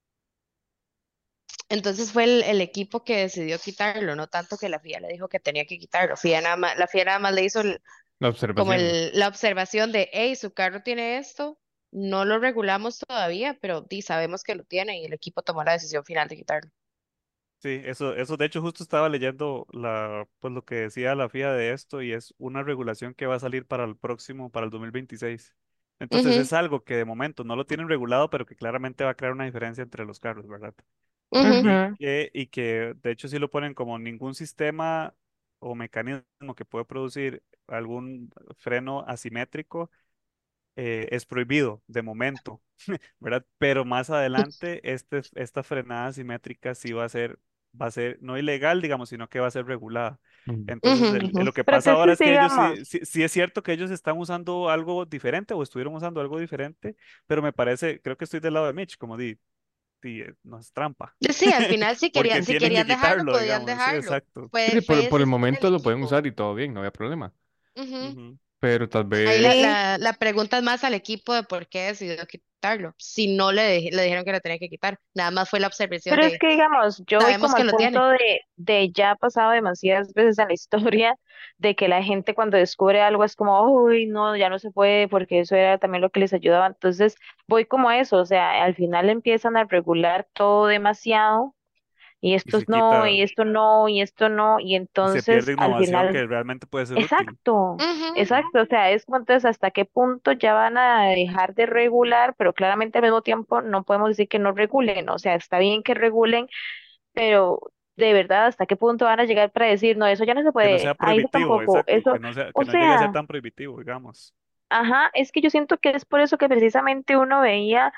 Entonces fue el, el equipo que decidió quitarlo, no tanto que la F I A le dijo que tenía que quitarlo. F I A nada más, la F I A nada más le hizo el- La como observación. el, la observación de, hey, su carro tiene esto, no lo regulamos todavía, pero di, sabemos que lo tiene y el equipo tomó la decisión final de quitarlo. Sí, eso, eso de hecho justo estaba leyendo la, pues lo que decía la F I A de esto y es una regulación que va a salir para el próximo, para el dos mil veintiséis. Entonces Ujú, es algo que de momento no lo tienen regulado, pero que claramente va a crear una diferencia entre los carros, ¿verdad? ujú, Y Ujú. que, y que de hecho sí lo ponen como ningún sistema o mecanismo que puede producir algún freno asimétrico eh, es prohibido de momento, ¿verdad? Pero más adelante este, esta frenada asimétrica sí va a ser, va a ser no ilegal, digamos, sino que va a ser regulada. Mm. ujú, Entonces, el- ujú. lo que Pero pasa ahora entonces, es que ellos digamos, sí, sí, sí es cierto que ellos están usando algo diferente o estuvieron usando algo diferente, pero me parece, creo que estoy del lado de Mitch, como di, di, eh, no es trampa, Y sí, al final si porque querían, si tienen que querían dejarlo, quitarlo, podían digamos, sí, dejarlo. exacto. Fue, Sí, fue por, por el decisión del momento lo pueden equipo. usar y todo bien, no había problema. Ujú. Ujú. Pero tal Ahí la, vez, sí, la, la pregunta es más al equipo de por qué decidió quitarlo. Si no le, dij- le dijeron que lo tenía que quitar, nada más fue la observación pero es de, que, digamos, yo voy sabemos como que al lo punto tiene. de, de ya ha pasado demasiadas veces en la historia de que la gente cuando descubre algo es como, uy, no, ya no se puede porque eso era también lo que les ayudaba. Entonces, voy como a eso, o sea, al final empiezan a regular todo demasiado y Y esto se es no, quita y esto no, y esto no, y y se entonces pierde al innovación final. que realmente puede ser útil. Exacto, Ujú, Ujú. exacto, o sea, es como entonces hasta qué punto ya van a dejar de regular, pero claramente al mismo tiempo no podemos decir que no regulen, o sea, está bien que regulen, pero de verdad hasta qué punto van a llegar para decir, no, eso ya no se Que no puede, sea ah, eso prohibitivo, tampoco, exacto, que eso, no sea, que o no llegue a ser sea, tan prohibitivo, digamos. ajá, es que yo siento que es por eso que precisamente uno veía,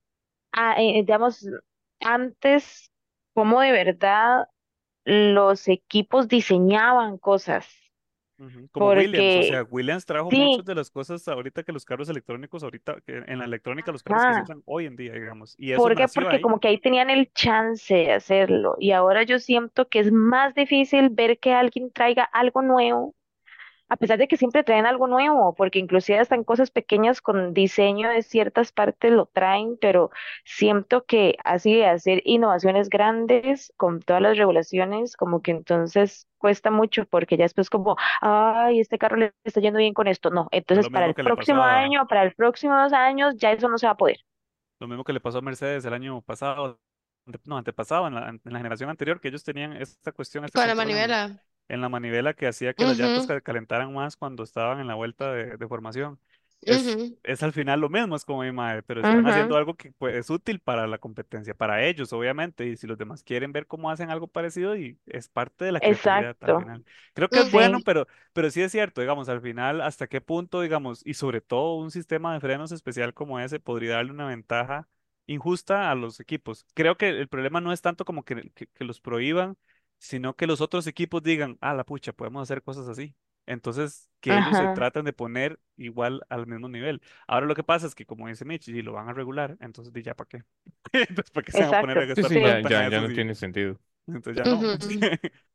a- eh, digamos, antes cómo de verdad los equipos diseñaban cosas, Ujú. Como Williams, o porque sea, Williams trajo muchas sí. de las cosas ahorita que los carros electrónicos, ahorita, que en la electrónica, los carros que se Ajá. usan hoy en día, digamos, y eso ¿Por qué? nació Porque ahí. como que ahí tenían el chance de hacerlo y ahora yo siento que es más difícil ver que alguien traiga algo nuevo, a pesar de que siempre traen algo nuevo, porque inclusive hasta en cosas pequeñas con diseño de ciertas partes lo traen, pero siento que así de hacer innovaciones grandes con todas las regulaciones, como que entonces cuesta mucho porque ya después como, ay, este carro le está yendo bien con esto. No, Fue entonces lo para mismo el que le pasó próximo a, año, para el próximo dos años, ya eso no se va a poder. lo mismo que le pasó a Mercedes el año pasado, ante- no, antepasado, en la, en la generación anterior, que ellos tenían esta cuestión, este con la control en, manivela. en la manivela que hacía que las llantas Ujú, ca- calentaran más cuando estaban en la vuelta de, de formación. Es, ujú, es al final lo mismo, es como mi madre, pero están haciendo Ujú. algo que pues, es útil para la competencia, para ellos, obviamente, y si los demás quieren ver cómo hacen algo parecido, y es parte de la creatividad al Exacto, final. Creo que es ujú. bueno, sí, pero, pero sí es cierto, digamos, al final, hasta qué punto, digamos, y sobre todo un sistema de frenos especial como ese podría darle una ventaja injusta a los equipos. Creo que el problema no es tanto como que, que, que los prohíban, sino que los otros equipos digan, ah, la pucha, podemos hacer cosas así. Entonces, que ellos se ajá, traten de poner igual al mismo nivel. Ahora lo que pasa es que, como dice Mitch, si lo van a regular, entonces di ya para qué. Entonces, ¿para qué se van a poner exacto, a sí, gastar sí, ya, plata sí, en ya, ya eso? no Y tiene sentido. entonces ya no. Ujú.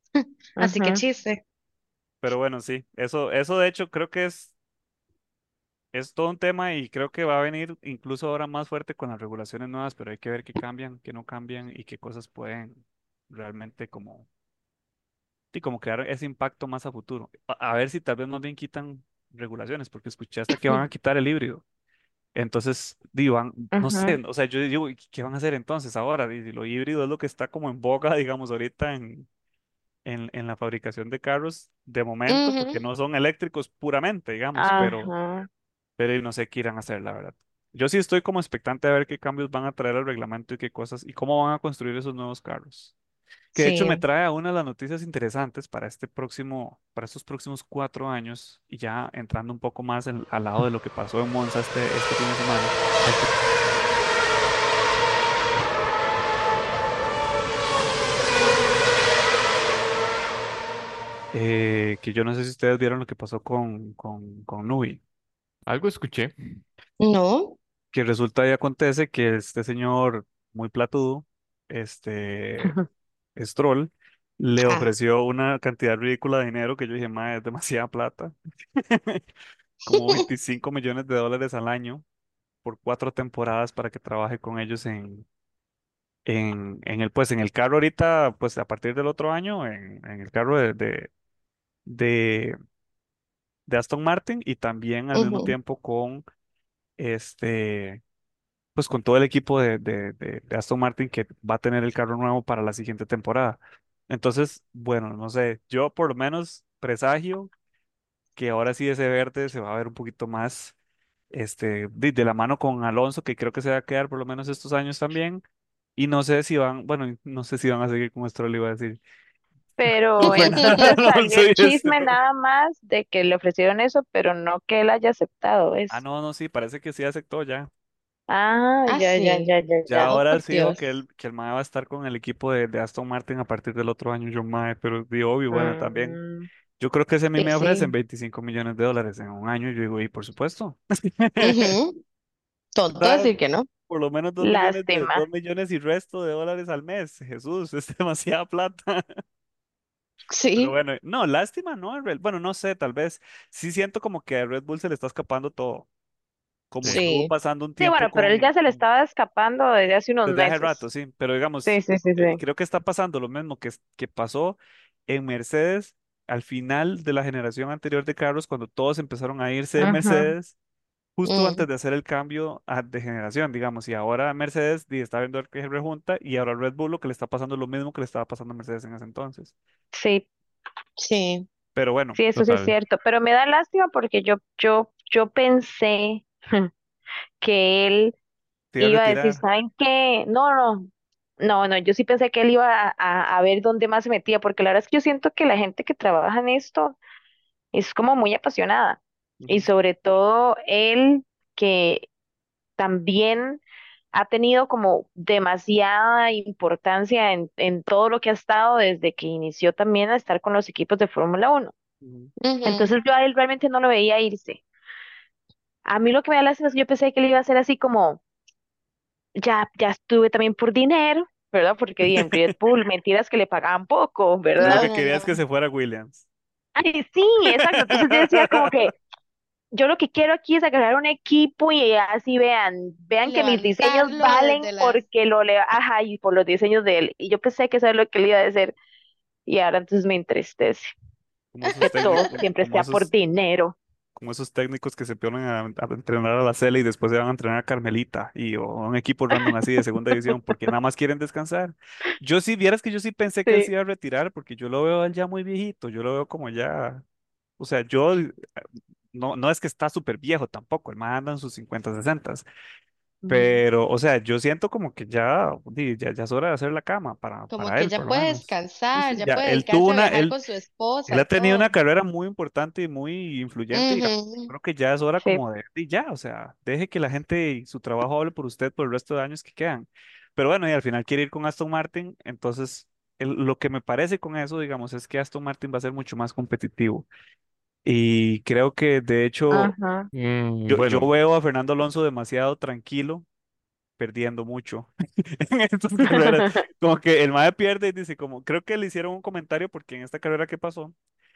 Así que ujú, chiste. Pero bueno, sí, eso, eso de hecho creo que es, es todo un tema y creo que va a venir incluso ahora más fuerte con las regulaciones nuevas, pero hay que ver qué cambian, qué no cambian y qué cosas pueden realmente como y como crear ese impacto más a futuro. A, a ver si tal vez más bien quitan regulaciones, porque escuché hasta que van a quitar el híbrido. Entonces, digo, van- no sé, ujú, o sea, yo digo, ¿y ¿qué van a hacer entonces ahora? Y lo híbrido es lo que está como en boga, digamos, ahorita en, en, en la fabricación de carros de momento, porque Ujú. no son eléctricos puramente, digamos, pero, ajá, pero y no sé qué irán a hacer, la verdad. Yo sí estoy como expectante a ver qué cambios van a traer al reglamento y qué cosas, y cómo van a construir esos nuevos carros. Que de hecho me Sí. trae a una de las noticias interesantes para este próximo, para estos próximos cuatro años, y ya entrando un poco más en- al lado de lo que pasó en Monza este, este fin de semana, eh, que yo no sé si ustedes vieron lo que pasó con, con, con Nui, Algo escuché. No. que resulta y acontece que este señor muy platudo, este Stroll, le Ah. ofreció una cantidad ridícula de dinero que yo dije, ma, es demasiada plata, como veinticinco millones de dólares al año por cuatro temporadas para que trabaje con ellos en, en, en el, pues, en el carro ahorita, pues a partir del otro año, en, en el carro de, de, de, de Aston Martin y también al mismo Ujú, tiempo con este, pues con todo el equipo de, de, de, de Aston Martin que va a tener el carro nuevo para la siguiente temporada. Entonces, bueno, no sé, yo por lo menos presagio que ahora sí ese verde se va a ver un poquito más este, de, de la mano con Alonso, que creo que se va a quedar por lo menos estos años también. Y no sé si van, bueno, no sé si van a seguir con Stroll, iba a decir. Con Pero Fernando entonces salió Alonso el y chisme Stroll. nada más de que le ofrecieron eso, pero no que él haya aceptado Ah, eso. no, no, sí, parece que sí aceptó ya. Ah, Ah, ya, ya, sí. ya, ya, Ya ya. Oh, ahora por sí dijo que Dios. el, que el Mae va a estar con el equipo de, de Aston Martin a partir del otro año, yo Mae, pero di obvio, bueno, también. Mm, Yo creo que si a mí Y me ofrecen sí. veinticinco millones de dólares en un año, yo digo, y por supuesto. Ujú. Tonto ¿Verdad? decir que no. Por lo menos dos millones de, lástima. dos millones y resto de dólares al mes. Jesús, es demasiada plata. Pero Sí, bueno, no, lástima, no, en real- bueno, no sé, tal vez sí siento como que a Red Bull se le está escapando todo, como Sí. estuvo sí. pasando un Sí, tiempo bueno, pero él con, ya se le con- estaba escapando desde hace unos desde hace rato, meses. sí, pero digamos, Sí, sí, sí, eh, sí. creo que está pasando lo mismo que, es- que pasó en Mercedes al final de la generación anterior de carros, cuando todos empezaron a irse de Ujú. Mercedes, justo antes Mm, de hacer el cambio a- de generación, digamos, y ahora Mercedes di, está viendo que se rejunta y ahora Red Bull lo que le está pasando es lo mismo que le estaba pasando a Mercedes en ese entonces. Sí, sí. Pero bueno, sí, eso sí es Total. cierto. Pero me da lástima porque yo, yo, yo pensé que él te iba a iba a decir, retirar. ¿saben qué? No, no, no, no, yo sí pensé que él iba a, a, a ver dónde más se metía, porque la verdad es que yo siento que la gente que trabaja en esto es como muy apasionada. Y Ujú, sobre todo él que también ha tenido como demasiada importancia en, en todo lo que ha estado desde que inició también a estar con los equipos de Fórmula Uno. ujú. Ujú. Entonces yo a él realmente no lo veía irse. A mí lo que me da lástima es que yo pensé que él iba a ser así como, ya, ya estuve también por dinero, ¿verdad? Porque di, en Red Bull, mentiras que le pagaban poco, Tú lo No, ¿verdad? que no, querías es que no. se fuera Williams. Ay, sí, exacto. Entonces yo decía como que yo lo que quiero aquí es agarrar un equipo y así vean, vean que mis diseños Levantarlo valen desde las... porque lo le, ajá, y por los diseños de él. Y yo pensé que eso es lo que él iba a decir. Y ahora entonces me entristece Como esos que todo técnicos, como, siempre como sea por esos, dinero. como esos técnicos que se ponen a, a entrenar a la Cele y después se van a entrenar a Carmelita y o a un equipo random así de segunda división porque nada más quieren descansar. Yo sí, vieras que yo sí pensé que él se Sí. iba a retirar porque yo lo veo a él ya muy viejito, yo lo veo como ya, o sea, yo eh, no, no es que está súper viejo tampoco, el man anda en sus cincuenta sesenta. Mm. Pero, o sea, yo siento como que ya, di, ya, ya es hora de hacer la cama para, Como para que él, por ya lo puede menos. Sí, descansar, sí, ya ya. puede Él tuvo dedicarse a una, viajar él, con su él esposa ha y tenido una todo. carrera muy importante y muy influyente, digamos. Ujú. Creo que ya es hora Sí. como de, y ya, o sea, deje que la gente y su trabajo hable por usted por el resto de años que quedan. Pero bueno, y al final quiere ir con Aston Martin, entonces el- lo que me parece con eso, digamos, es que Aston Martin va a ser mucho más competitivo. Y creo que, de hecho, Ajá. Mm, yo, yo bueno, veo a Fernando Alonso demasiado tranquilo perdiendo mucho en estas carreras. Como que el mae pierde y dice, como, creo que le hicieron un comentario porque en esta carrera que pasó,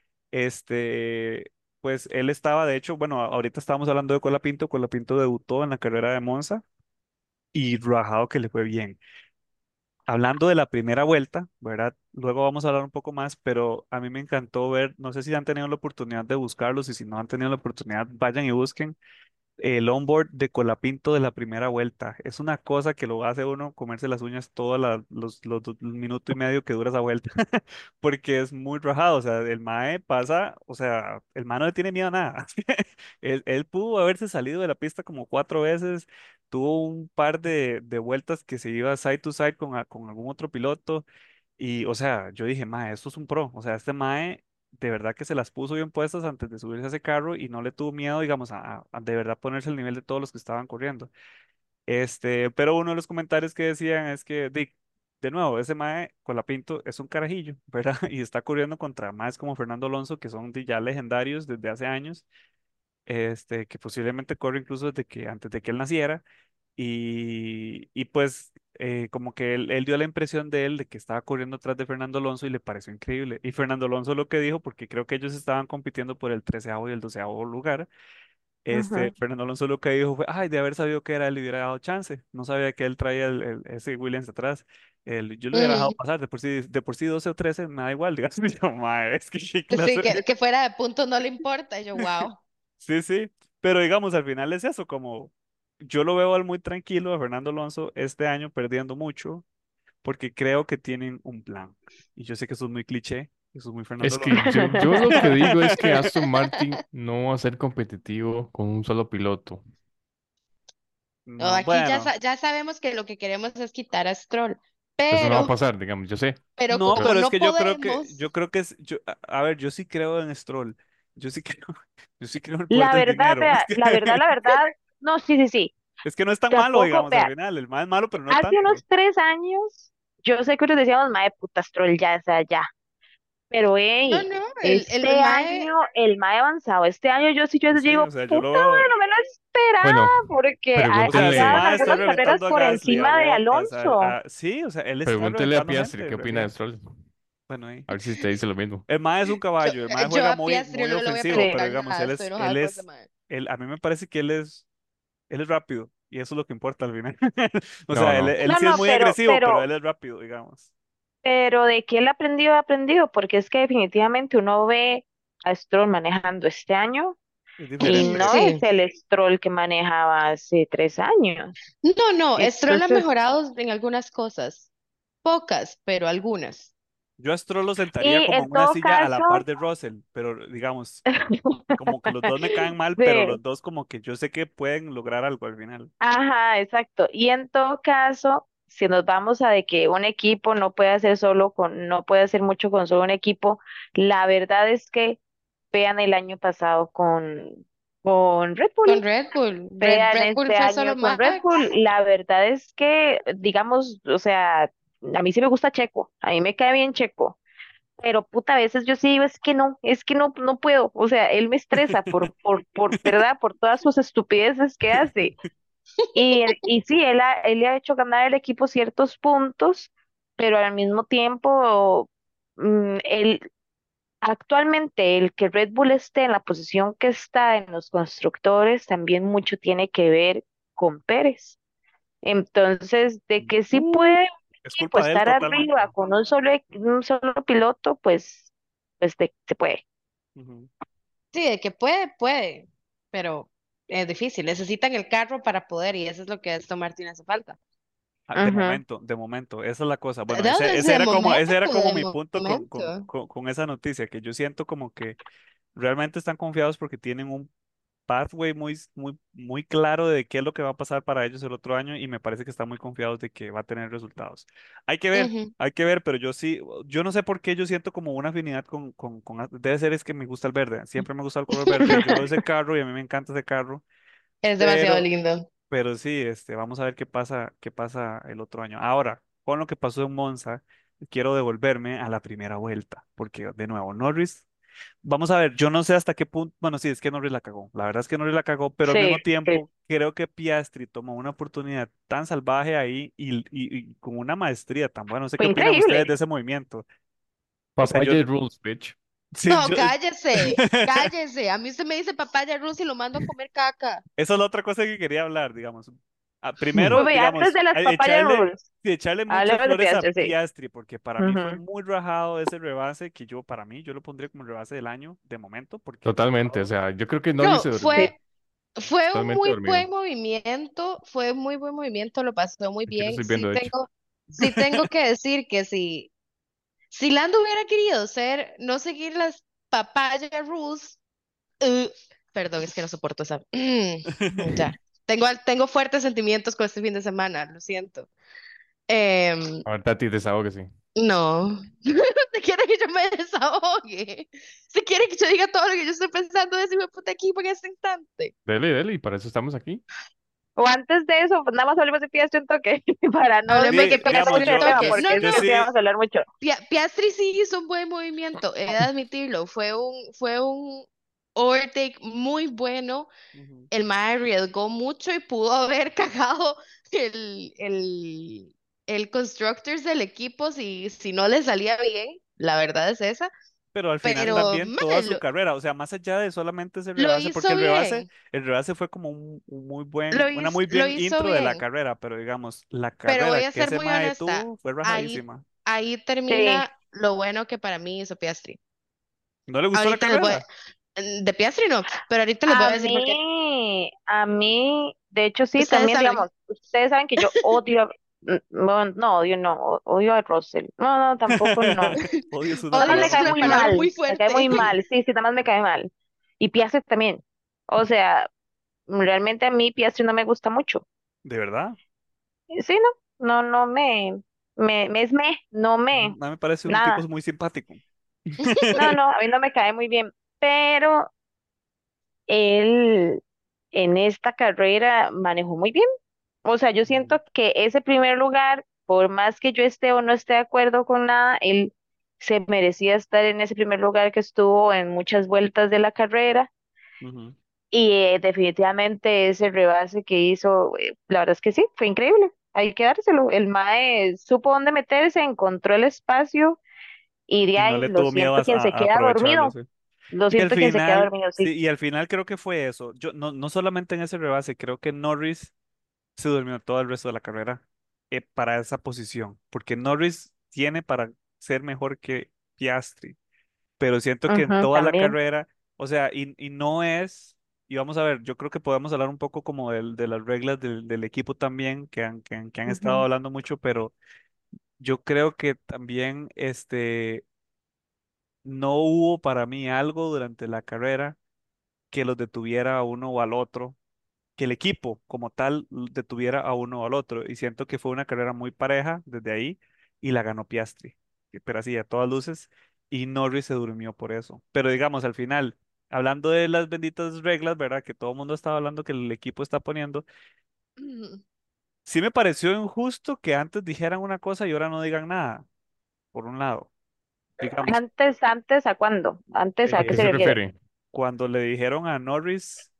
este, pues él estaba, de hecho, bueno, a- ahorita estábamos hablando de Colapinto, Colapinto debutó en la carrera de Monza y rajado que le fue bien. Hablando de la primera vuelta, ¿verdad? Luego vamos a hablar un poco más, pero a mí me encantó ver, no sé si han tenido la oportunidad de buscarlos y si no han tenido la oportunidad, vayan y busquen el onboard de Colapinto de la primera vuelta. Es una cosa que lo hace uno comerse las uñas todos los, los, dos- minuto y medio que dura esa vuelta, porque es muy rajado. O sea, el Mae pasa, o sea, el Mae no le tiene miedo a nada. Él, él pudo haberse salido de la pista como cuatro veces, tuvo un par de, de vueltas que se iba side to side con, a- con algún otro piloto. Y, o sea, yo dije, Mae, esto es un pro. O sea, este Mae de verdad que se las puso bien puestas antes de subirse a ese carro y no le tuvo miedo, digamos, a, a de verdad ponerse al nivel de todos los que estaban corriendo. Este, pero uno de los comentarios que decían es que, di, de nuevo, ese mae Colapinto es un carajillo, ¿verdad? Y está corriendo contra maes como Fernando Alonso, que son di, ya legendarios desde hace años, este, que posiblemente corre incluso desde que antes de que él naciera. Y, y pues eh, como que él, él dio la impresión de él de que estaba corriendo atrás de Fernando Alonso y le pareció increíble. Y Fernando Alonso lo que dijo, porque creo que ellos estaban compitiendo por el treceavo y el doceavo lugar, este, Ujú. Fernando Alonso lo que dijo fue, ay, de haber sabido que era él, le hubiera dado chance. No sabía que él traía el, el- ese Williams atrás. El, yo lo hubiera dejado Ujú. pasar, de por sí, de por sí doce o trece me da igual, digamos. Y yo, "Mae, es que qué Sí, clase". que, que fuera de punto no le importa. Y yo, wow. Sí, sí, pero digamos, al final es eso, como... yo lo veo al muy tranquilo a Fernando Alonso este año perdiendo mucho porque creo que tienen un plan. Y yo sé que eso es muy cliché, eso es muy Fernando Es que Alonso. yo, yo lo que digo es que Aston Martin no va a ser competitivo con un solo piloto. O No, aquí ya, bueno, sa- ya sabemos que lo que queremos es quitar a Stroll, Eso no va a pero, pasar, digamos, yo sé. pero no, como Pero, pero es no que yo creo que, yo podemos, creo que es, yo, a, a ver, yo sí creo en Stroll, yo sí creo, yo sí creo en el poder La del verdad, dinero. Es vea, que, la verdad, la verdad, no, sí, sí, sí. es que no es tan malo, Tampoco, digamos, al vea, final. El más es malo, pero no hace tanto. unos tres años, yo sé que nosotros decíamos, mae, puta Stroll, ya, o sea, ya. Pero, no, hey, no, el, el, este el mae, año el mae avanzado. Este año yo sí, yo Sí, digo, o sea, yo lo puta, veo. bueno, me lo esperaba, bueno, porque ha, O ha sea, si el quedado en mae pregúntele, está algunas carreras reventando a por Gasly, a encima de Bottas, Alonso. a, a- sí, o sea, él está pregúntele a reventando Piastri gente qué en opina de realidad. Stroll. Bueno, ahí. A ver si te dice lo mismo. El mae es un yo, caballo, el mae yo juega a muy, Piastri muy no le voy a ofensivo, pero Sí. preguntar digamos, nada, él estoy es, enojada él con ese es, mae. él, a mí me parece que él es, él es rápido, y eso es lo que importa al final. O No, sea, él, no. él No, sí es no, muy pero, agresivo, pero pero, él es rápido, digamos. pero de que él ha aprendido, ha aprendido, porque es que definitivamente uno ve a Stroll manejando este año Es y diferente. no es Sí, el Stroll que manejaba hace tres años. no, no, Stroll ha Entonces, mejorado en algunas cosas, pocas, pero algunas. Yo a Stroll lo sentaría y como en en una todo silla a caso, la par de Russell, pero digamos, como que los dos me caen mal, pero sí. los dos como que yo sé que pueden lograr algo al final. Ajá, exacto. Y en todo caso, si nos vamos a de que un equipo no puede hacer solo con, no puede hacer mucho con solo un equipo, la verdad es que vean el año pasado con, con Red Con Bull, Red Bull, Red, vean Red Bull este fue año solo con Red Bull, Max. la verdad es que, digamos, o sea, a mí sí me gusta Checo, a mí me cae bien Checo. Pero puta, a veces yo sí digo, es que no, es que no, no puedo. O sea, él me estresa por, por, por, ¿verdad? Por todas sus estupideces que hace. Y, y sí, él, ha- él le ha hecho ganar al equipo ciertos puntos, pero al mismo tiempo, mm, él, actualmente el que Red Bull esté en la posición que está en los constructores también mucho tiene que ver con Pérez. Entonces, de que sí Uh, puede un es equipo culpa de él estar arriba totalmente. con un solo, e- un solo piloto, pues, pues de- se puede. Ujú. Sí, de que puede, puede, pero es difícil. Necesitan el carro para poder y eso es lo que a Aston Martin hace falta. Ah, de Ujú. momento, de momento, esa es la cosa. Bueno, No, ese, ese desde era como, ese era momento, como de mi punto con, con, momento. con, con esa noticia, que yo siento como que realmente están confiados porque tienen un pathway muy, muy, muy claro de qué es lo que va a pasar para ellos el otro año y me parece que están muy confiados de que va a tener resultados. Hay que ver, Ujú. hay que ver, pero yo sí, yo no sé por qué yo siento como una afinidad con, con, con, debe ser es que me gusta el verde, siempre me gusta el color verde, yo veo ese carro y a mí me encanta ese carro, Es demasiado pero, lindo. pero sí, este, vamos a ver qué pasa, qué pasa el otro año. Ahora, con lo que pasó en Monza, quiero devolverme a la primera vuelta, porque de nuevo, Norris. Vamos a ver, yo no sé hasta qué punto, bueno, sí, es que Norris la cagó, la verdad es que Norris la cagó, pero al Sí, mismo sí. tiempo creo que Piastri tomó una oportunidad tan salvaje ahí y, y- y con una maestría tan buena, no sé qué Fue opinan ustedes de increíble. ese movimiento. O sea, yo, Papaya rules, bitch. sí, No, yo, cállese, cállese. A mí usted me dice papaya rusa y lo mando a comer caca. esa es la otra cosa que quería hablar, digamos. Ah, Hmm. primero, Muy bien, antes digamos, de las e- papaya echarle, rules, sí, echarle muchas hablemos de flores a Piastri, sí. Piastri, porque para mí fue Ujú. muy rajado ese rebase que yo, para mí, yo lo pondría como el rebase del año de momento, porque de Totalmente. O verdad, sea, yo creo que Norris No, se durmió. Sí. fue, fue un Totalmente muy dormido. buen movimiento, fue un muy buen movimiento, lo pasó muy Aquí lo bien. estoy Sí viendo, de hecho. tengo, sí tengo que decir que si, si Lando hubiera querido ser, no seguir las papaya rules, uh, perdón, es que no soporto esa. Ya. Tengo, al- tengo fuertes sentimientos con este fin de semana, lo siento. Em, A ver, Tati, desahógese. no. Si quiere que yo me desahogue. Si quiere que yo diga todo lo que yo estoy pensando de ese hijo de puta equipo en este instante. Dele, dele, y para eso estamos aquí. O antes de eso, pues nada más hablemos de Piastri un toque, para no Hablemos sí, de tocar Piastri digamos, mucho de un yo, tema, yo, toque. s- No, porque yo no. eso sí sí. vamos a hablar mucho. Pia- Piastri sí hizo un buen movimiento, he de admitirlo. Fue un, fue un overtake muy bueno. Ujú. El mae arriesgó mucho y pudo haber cagado el, el, el constructors del equipo si, si no le salía bien. La verdad es esa. Pero al final Pero, también toda mae, su lo, carrera, o sea, más allá de solamente ese lo rebase, porque hizo el rebase, bien. el rebase fue como un, un muy buen, Lo una hizo, muy lo bien hizo intro de la bien. carrera, pero digamos, la Pero carrera voy a que ser ese muy mae honesta. tuvo fue Ahí, rajadísima. ahí Sí, termina lo bueno que para mí hizo Piastri. ¿No le gustó la Ahorita les voy, carrera? de Piastri no, pero ahorita les voy a a decir por qué. mí, a mí, De hecho, sí, Ustedes también, saben. digamos, ustedes saben que yo odio, a- mm, no, no, odio, no, o- odio a Russell. No, no, tampoco no. Odio es una Nada más Odio me es palabra cae una muy fuerte. palabra mal, muy me cae muy fuerte. mal, sí, sí, nada más me cae mal. Y Piastri también. O sea, realmente a mí Piastri no me gusta mucho. ¿De verdad? Eh, Sí, no, no, no me, me, me es me, no me, A mí me parece un tipo nada. muy simpático. No, no, a mí no me cae muy bien. Pero él en esta carrera manejó muy bien. O sea, yo Ujú, siento que ese primer lugar, por más que yo esté o no esté de acuerdo con nada, él se merecía estar en ese primer lugar que estuvo en muchas vueltas de la carrera. ujú. Y eh, definitivamente ese rebase que hizo, eh, la verdad es que sí, fue increíble. Hay que dárselo. El Mae supo dónde meterse, encontró el espacio y de Y no ahí le lo tuvo miedo a, siento quien se a- a queda aprovecharlo, dormido. sí. Lo Y al siento quien se queda final, dormido, sí. sí, y al final creo que fue eso. Yo no, no solamente en ese rebase, creo que Norris se durmió todo el resto de la carrera eh, para esa posición, porque Norris tiene para ser mejor que Piastri, pero siento que en Ujú, toda la también. carrera, o sea, y, y no es, y vamos a ver, yo creo que podemos hablar un poco como del- de las reglas del, del equipo también, que han, que han, que han estado Ujú, hablando mucho, pero yo creo que también este, no hubo para mí algo durante la carrera que los detuviera a uno o al otro, que el equipo como tal detuviera a uno o al otro. Y siento que fue una carrera muy pareja desde ahí y la ganó Piastri, y- pero así a todas luces, y Norris se durmió por eso. Pero digamos, al final, hablando de las benditas reglas, ¿verdad? Que todo el mundo estaba hablando que el equipo está poniendo, sí me pareció injusto que antes dijeran una cosa y ahora no digan nada, por un lado. Digamos, Antes, antes, ¿a cuándo? Antes, ¿a ¿A qué qué se se eh, refiere? refiere? cuando le dijeron a Norris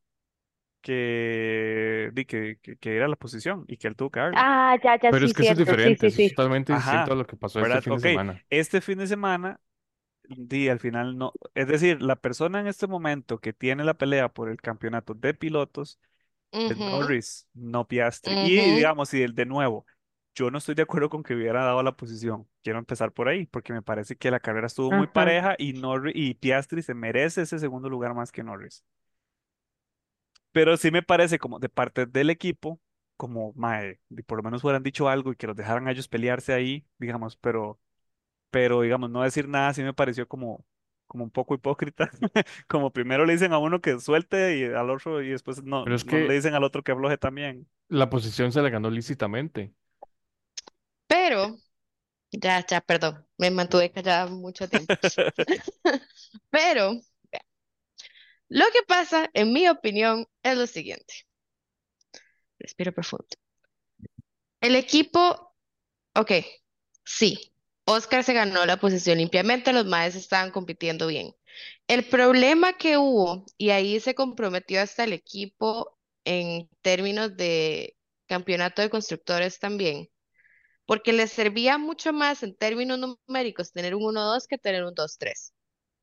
que, di que, que, que era la posición y que él tuvo que darla. Ah, ya, ya, Pero sí, es que eso es cierto, sí, diferente, sí, eso es sí. totalmente distinto Ajá, a lo que pasó este ¿verdad? fin de Ok, semana. este fin de semana, di, al final no, es decir, la persona en este momento que tiene la pelea por el campeonato de pilotos es Ujú, Norris, no Piastri. Y ujú, digamos, y el de nuevo, yo no estoy de acuerdo con que hubiera dado la posición. Quiero empezar por ahí, porque me parece que la carrera estuvo muy Ujú, pareja y Norris y Piastri se merece ese segundo lugar más que Norris. Pero sí me parece como de parte del equipo, como mae, y por lo menos hubieran dicho algo y que los dejaran a ellos pelearse ahí, digamos, pero, pero digamos, no decir nada sí me pareció como, como un poco hipócrita. Como primero le dicen a uno que suelte y al otro, y después no, Pero es no le que dicen al otro que afloje también. la posición se la ganó lícitamente. pero, ya, ya, perdón, me mantuve callada mucho tiempo. Pero, vea, lo que pasa, en mi opinión, es lo siguiente. Respiro profundo. El equipo, ok, sí, Oscar se ganó la posición limpiamente, los maes estaban compitiendo bien. El problema que hubo, y ahí se comprometió hasta el equipo en términos de campeonato de constructores también, porque les servía mucho más en términos numéricos tener un uno dos que tener un dos tres.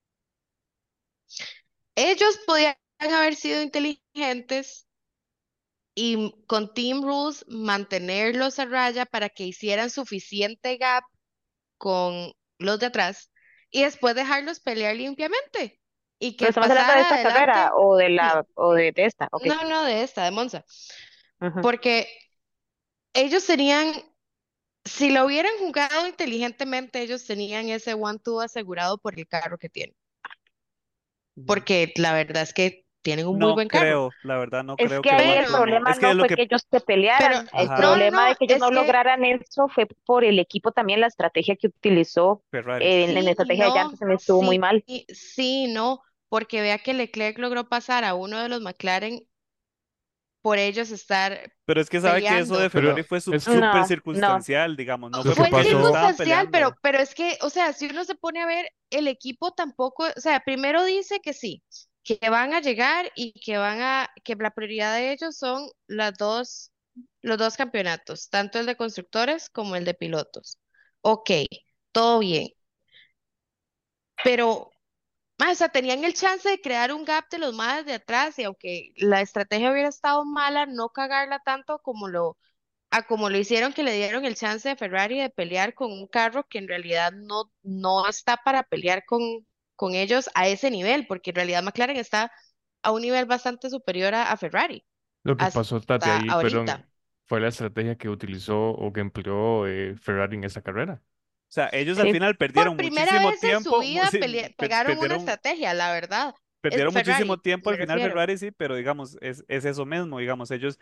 Ellos podían haber sido inteligentes y con Team Rules mantenerlos a raya para que hicieran suficiente gap con los de atrás y después dejarlos pelear limpiamente y pero que estamos hablando de pasara esta carrera adelante. o de Hmm, la, o de, de esta, ok. no, no, de esta, de Monza, Ujú, porque ellos tenían, si lo hubieran jugado inteligentemente, ellos tenían ese one-two asegurado por el carro que tienen, Ujú. porque la verdad es que tienen un muy No buen carro. creo, la verdad no Es creo que que ahí One el Two Pero, no. problema Es que no lo fue que, que ellos se pero, pelearan, el no, ajá, no, problema no, de que ellos es no que lograran eso fue por el equipo también, la estrategia que utilizó Ferrari. eh, en, en la sí y estrategia de llantas no, se me estuvo muy sí, mal. sí y no, porque vea que Leclerc logró pasar a uno de los McLaren por ellos estar Pero es que sabe que eso de peleando. Ferrari Pero fue su- es súper No, no. circunstancial, digamos, no lo fue que Fue porque ellos pasó, estaban circunstancial, pero, peleando. pero es que, o sea, si uno se pone a ver, el equipo tampoco, o sea, primero dice que sí, que van a llegar y que van a, que la prioridad de ellos son las dos, los dos campeonatos, tanto el de constructores como el de pilotos. Ok, todo bien, pero, ah, o sea, tenían el chance de crear un gap de los más de atrás y aunque la estrategia hubiera estado mala, no cagarla tanto como lo a como lo hicieron, que le dieron el chance a Ferrari de pelear con un carro que en realidad no, no está para pelear con, con ellos a ese nivel, porque en realidad McLaren está a un nivel bastante superior a, a Ferrari. Lo que pasó, Tati, hasta ahí, perdón, ahorita. fue la estrategia que utilizó o que empleó eh, Ferrari en esa carrera. O sea, ellos al Sí, final Por perdieron primera muchísimo vez en su tiempo, mu- vida sí, pelie- per- pegaron una perdieron, estrategia, la verdad. Es perdieron muchísimo Ferrari, tiempo me al final refiero. Ferrari, sí, pero digamos, es, es eso mismo, digamos, ellos,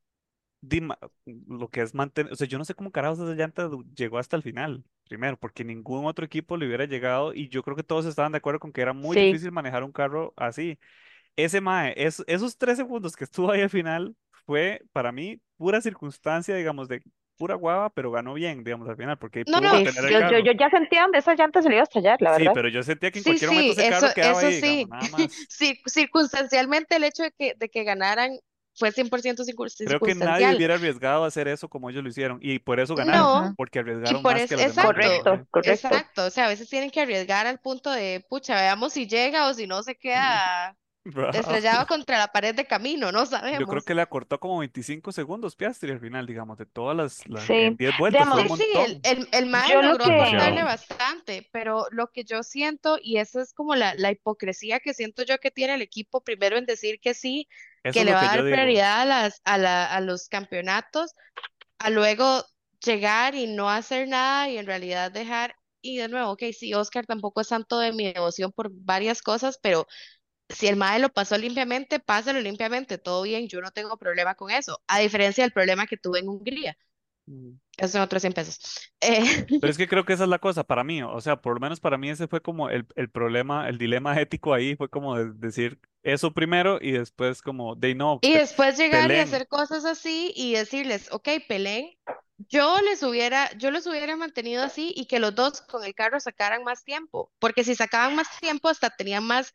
dima- lo que es mantener, o sea, yo no sé cómo carajos esa llanta du- llegó hasta el final, primero, porque ningún otro equipo le hubiera llegado y yo creo que todos estaban de acuerdo con que era muy sí, difícil manejar un carro así. Ese mae, es, esos tres segundos que estuvo ahí al final fue para mí pura circunstancia, digamos, de pura guava, pero ganó bien, digamos, al final, porque No, pudo no, sí. mantener el Yo, yo, sí, carro. yo ya sentía donde esa llanta se le iba a estallar, la Sí, verdad. pero yo sentía que en sí, cualquier momento sí, ese eso, carro quedaba eso ahí, digamos, sí. nada más. Cir- circunstancialmente el hecho de que, de que ganaran fue cien por ciento circun- Creo que nadie circunstancial. hubiera arriesgado a hacer eso como ellos lo hicieron y por eso ganaron, No, Ujú. porque y arriesgaron por más que eso, los demás, exacto, digamos, sí. Correcto, correcto. exacto. O sea, a veces tienen que arriesgar al punto de, pucha, veamos si llega o si no se queda Bro, estrellado contra la pared de camino, no yo creo sabemos. que le acortó como veinticinco segundos Piastri al final, digamos, de todas las, las en Sí, diez vueltas, fue Sí, un digamos, sí, el, montón. el, el MAE yo lo logró Es que, acortarle demasiado. bastante, pero lo que yo siento, y eso es como la, la hipocresía que siento yo que tiene el equipo, primero en decir que sí, Eso que es le lo va que a yo dar digo. prioridad a las, a la, a los campeonatos, a luego llegar y no hacer nada y en realidad dejar, y de nuevo, ok, sí, Oscar tampoco es santo de mi devoción por varias cosas, pero si el MAE lo pasó limpiamente, pásalo limpiamente, todo bien, yo no tengo problema con eso, a diferencia del problema que tuve en Hungría. Mm. Eso son otros cien pesos. Eh, Pero es que creo que esa es la cosa para mí, o sea, por lo menos para mí ese fue como el, el problema, el dilema ético ahí fue como de decir eso primero y después como de no, y pe- después llegar y peleen. hacer cosas así y decirles, ok, peleen. Yo les hubiera, yo los hubiera mantenido así y que los dos con el carro sacaran más tiempo, porque si sacaban más tiempo hasta tenían más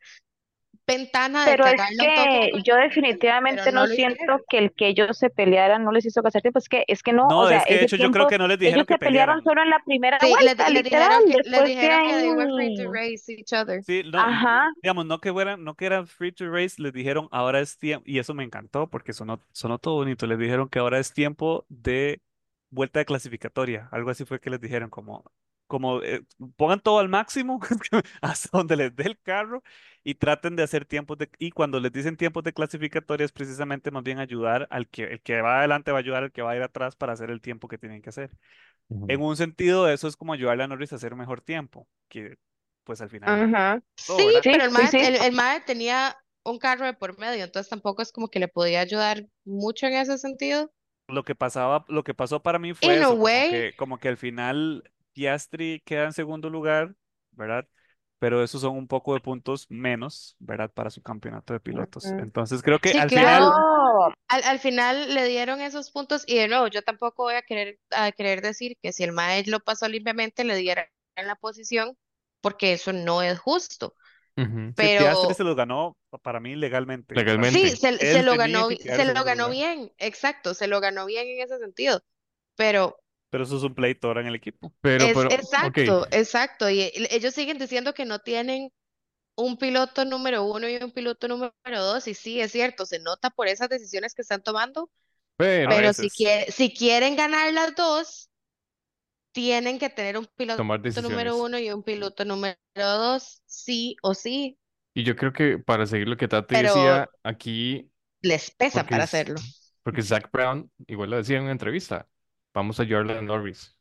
ventana de pero es cagarla un toque que con el yo competencia, pero definitivamente no no lo hicieron. siento que el que ellos se pelearan no les hizo gastar tiempo, es que, es que no, o No, sea, es que de ese hecho yo creo tiempo, que no les ellos dijeron que se pelearon pelearan. solo en la primera Sí, les, vuelta, les literal, dijeron que, les después de dijeron que they were free to ahí, race each other. Sí, no, n- ajá, digamos, no que fueran, no que eran free to race, les dijeron ahora es tiempo, y eso me encantó porque sonó, sonó todo bonito, les dijeron que ahora es tiempo de vuelta de clasificatoria, algo así fue que les dijeron, como, como eh, pongan todo al máximo hasta donde les dé el carro y traten de hacer tiempos de, y cuando les dicen tiempos de clasificatoria es precisamente más bien ayudar al que, el que va adelante va a ayudar al que va a ir atrás para hacer el tiempo que tienen que hacer. En Ujú. un sentido, eso es como ayudarle a Norris a hacer un mejor tiempo, que pues al final ajá, todo, Sí, ¿verdad? pero sí, el sí, MAE, sí. el, el MAE tenía un carro de por medio, entonces tampoco es como que le podía ayudar mucho en ese sentido. Lo que pasaba, lo que pasó para mí fue In a eso, como way, que, como que al final Piastri queda en segundo lugar, ¿verdad? Pero esos son un poco de puntos menos, ¿verdad? Para su campeonato de pilotos. Ujú. Entonces creo que sí, al final, claro. No, Al, al final le dieron esos puntos y de nuevo, yo tampoco voy a querer, a querer decir que si el MAE lo pasó limpiamente le dieran la posición, porque eso no es justo. Ujú. si Piastri se Pero los ganó para mí legalmente, o sea, sí, Legalmente. se, se él lo tenía ganó, que bi- quedar en se lo segundo ganó lugar, bien, exacto, se lo ganó bien en ese sentido. Pero pero eso es un pleito ahora en el equipo. Pero, es pero, ok. exacto, exacto. Y el- ellos siguen diciendo que no tienen un piloto número uno y un piloto número dos. Y sí, es cierto, se nota por esas decisiones que están tomando, A Pero pero si, veces, quiere, si quieren ganar las dos, tienen que tener un piloto tomar número decisiones. uno y un piloto número dos, sí o sí, Y yo creo que para seguir lo que Tati pero decía aquí, les pesan porque para es, hacerlo. porque Zach Brown, igual lo decía en una entrevista, vamos a ayudarle a Norris.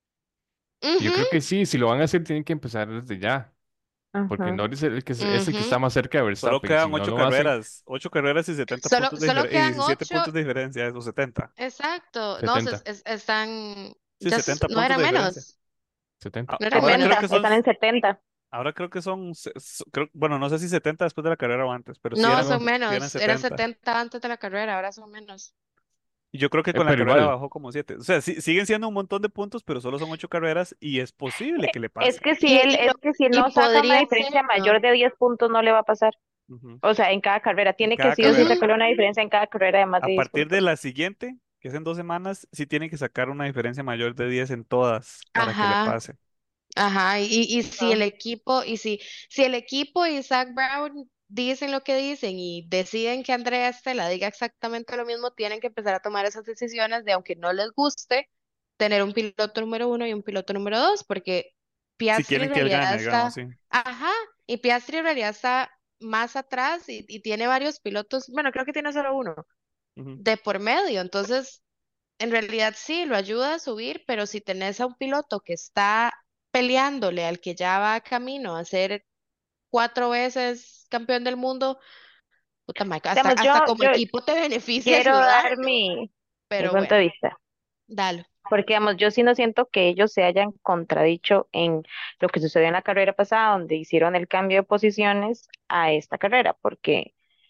Y yo Ujú, creo que sí, si lo van a hacer, tienen que empezar desde ya. Porque ajá. Norris es el que, es es el que está ujú. más cerca de solo Verstappen. Si quedan no ocho lo hacen, carreras, ocho carreras y setenta Solo, puntos de solo diferencia, y quedan diecisiete ocho, puntos de diferencia, o setenta. exacto. No, se- setenta es- están, Sí, ya s- setenta no puntos era de diferencia. menos, setenta A- no era Ahora creo menos. que setenta, son, están en setenta. ahora creo que son, se- s- creo- bueno, no sé si setenta después de la carrera o antes, pero sí No, eran, son No, sí eran menos. Era setenta. setenta antes de la carrera, ahora son menos. Y yo creo que eh, con la pero carrera igual. bajó como siete. O sea, sí- siguen siendo un montón de puntos, pero solo son ocho carreras y es posible que le Es pase. que si Y, él, y, es lo, que si y no saca una podría diferencia hacerlo. mayor de diez puntos, no le va a pasar. Ujú. O sea, en cada carrera. En Tiene que cada sí o sí carrera. Ujú, sacarle una diferencia en cada carrera de más A de diez partir de puntos. la siguiente, que es en dos semanas, sí tienen que sacar una diferencia mayor de diez en todas para que le ajá, pase. ajá. Y, y si Ah, el equipo, y si, si el equipo y Zach Brown dicen lo que dicen y deciden que Andrea Stella diga exactamente lo mismo, tienen que empezar a tomar esas decisiones de, aunque no les guste, tener un piloto número uno y un piloto número dos, porque Si Piastri en quieren que él realidad gane, digamos, está, sí. ajá, y Piastri en realidad está más atrás y, y tiene varios pilotos, bueno, creo que tiene solo uno, Ujú. de por medio. Entonces, en realidad sí, lo ayuda a subir, pero si tenés a un piloto que está peleándole al que ya va camino a ser cuatro veces campeón del mundo, puta madre, hasta, Digamos, yo, hasta como yo equipo te beneficia quiero dar ayudarlo, mi, mi pero punto bueno, de vista. dale. Porque, digamos, yo sí no siento que ellos se hayan contradicho en lo que sucedió en la carrera pasada, donde hicieron el cambio de posiciones a esta carrera, porque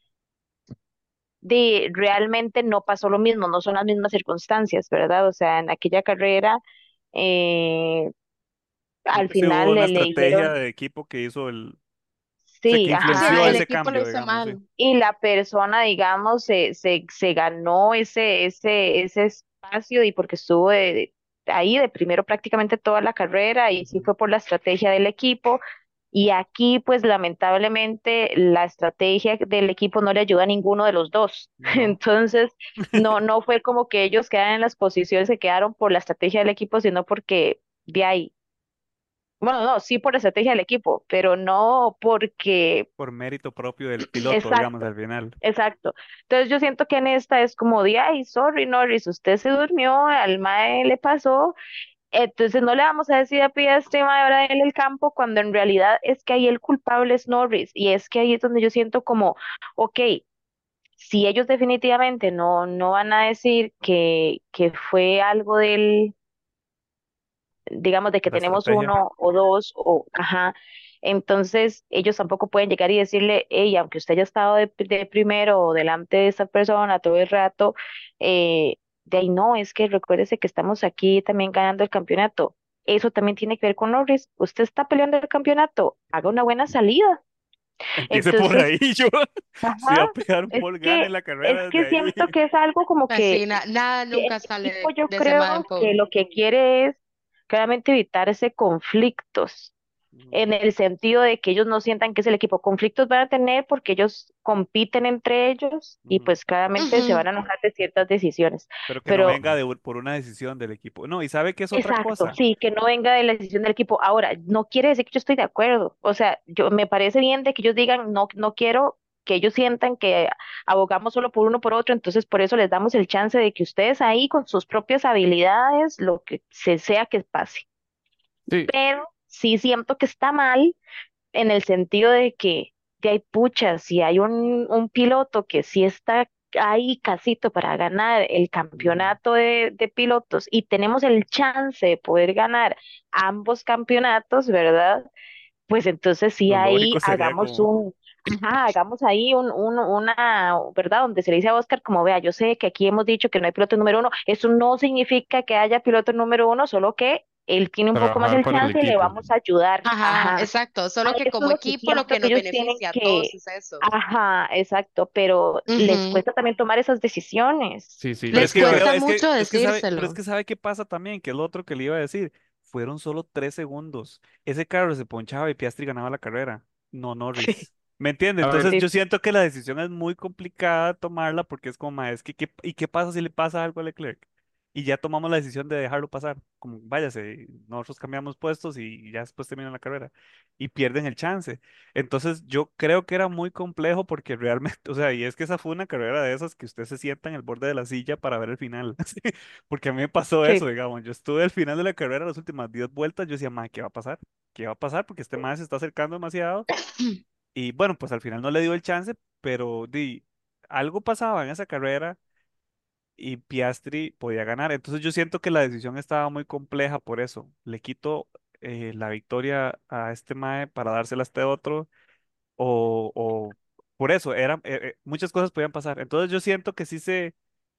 de, realmente no pasó lo mismo, no son las mismas circunstancias, ¿verdad? O sea, en aquella carrera, eh, Creo al que sí hubo final una le, le estrategia dijeron, de equipo que hizo el, o sea, que sí, ajá, influenció Ajá, el y, ese equipo lo cambio, hizo digamos, sí. mal. y la persona, digamos, se, se, se ganó ese, ese, ese espacio y porque estuvo de- de- ahí de primero prácticamente toda la carrera y sí Ujú. fue por la estrategia del equipo. Y aquí, pues lamentablemente, la estrategia del equipo no le ayuda a ninguno de los dos. No, Entonces, no, no fue como que ellos quedaron en las posiciones que quedaron por la estrategia del equipo, sino porque de ahí, bueno, no, sí por la estrategia del equipo, pero no porque, por mérito propio del piloto, digamos, exacto. al final. Exacto. Entonces yo siento que en esta es como de, ay, sorry, Norris, usted se durmió, al mae le pasó, entonces no le vamos a decir a Piastri, mae, ahora él el campo, cuando en realidad es que ahí el culpable es Norris, y es que ahí es donde yo siento como, ok, si ellos definitivamente no, no van a decir que, que fue algo del digamos, de que La tenemos estrategia. uno o dos, o, ajá, entonces ellos tampoco pueden llegar y decirle, hey, aunque usted haya estado de, de primero o delante de esa persona todo el rato, eh, de ahí no, es que recuérdese que estamos aquí también ganando el campeonato. Eso también tiene que ver con Norris. Usted está peleando el campeonato, haga una buena salida. Empiece por Entonces, ahí, yo. Si ajá, va a pegar un es pole, gane que, la es carrera desde que ahí. siento que es algo como que Así, na- nada el nunca sale equipo de, yo de ese creo man en que pole. lo que quiere es claramente evitar ese conflictos Ujú, en el sentido de que ellos no sientan que es el equipo. Conflictos van a tener porque ellos compiten entre ellos y ujú. pues claramente se van Ujú. a enojar de ciertas decisiones. Pero que no Pero venga de, u- por una decisión del equipo. No, y sabe que es otra exacto, cosa. sí, que no venga de la decisión del equipo. Ahora, no quiere decir que yo estoy de acuerdo. O sea, yo me parece bien de que ellos digan, no, no quiero que ellos sientan que abogamos solo por uno por otro, entonces por eso les damos el chance de que ustedes ahí con sus propias habilidades, lo que se sea que pase. Sí, Pero sí siento que está mal en el sentido de que ya hay puchas, si hay un, un piloto que sí está ahí casito para ganar el Ujú. campeonato de, de pilotos y tenemos el chance de poder ganar ambos campeonatos, ¿verdad? Pues entonces sí Lo ahí lógico sería hagamos como, un, ajá, hagamos ahí un, un- una, ¿verdad? Donde se le dice a Oscar como vea, yo sé que aquí hemos dicho que no hay piloto número uno, eso no significa que haya piloto número uno, solo que él tiene un poco más trabajar el para el chance y le equipo. vamos a ayudar, Ajá, ajá. exacto. A Solo que eso como es lo que equipo lo siento que que nos ellos tienen beneficia a todos que, es eso. ajá, exacto, pero les Ujú. cuesta también tomar esas decisiones. Sí, sí, pero yo es Les que yo creo, creo, cuesta es que, mucho es que sabe, pero es decírselo. que sabe qué pasa también, que es lo otro que le iba a decir. Fueron solo tres segundos. Ese carro se ponchaba y Piastri ganaba la carrera, no Norris. ¿Me entiende? a ver, Entonces Sí, yo siento que la decisión es muy complicada tomarla porque es como, "Ma, es que, ¿qué, y qué pasa si le pasa algo a Leclerc? Y ya tomamos la decisión de dejarlo pasar. Como, váyase, nosotros cambiamos puestos y ya después termina la carrera. Y pierden el chance. Entonces yo creo que era muy complejo porque realmente, o sea, y es que esa fue una carrera de esas que usted se sienta en el borde de la silla para ver el final. Porque a mí me pasó sí, eso, digamos. Yo estuve al final de la carrera, las últimas diez vueltas, yo decía, madre, ¿qué va a pasar? ¿Qué va a pasar? Porque este madre se está acercando demasiado. Y bueno, pues al final no le dio el chance, pero di, algo pasaba en esa carrera y Piastri podía ganar. Entonces yo siento que la decisión estaba muy compleja por eso. Le quito eh, la victoria a este mae para dársela a este otro o, o por eso, eran, eh, eh, muchas cosas podían pasar. Entonces yo siento que sí se,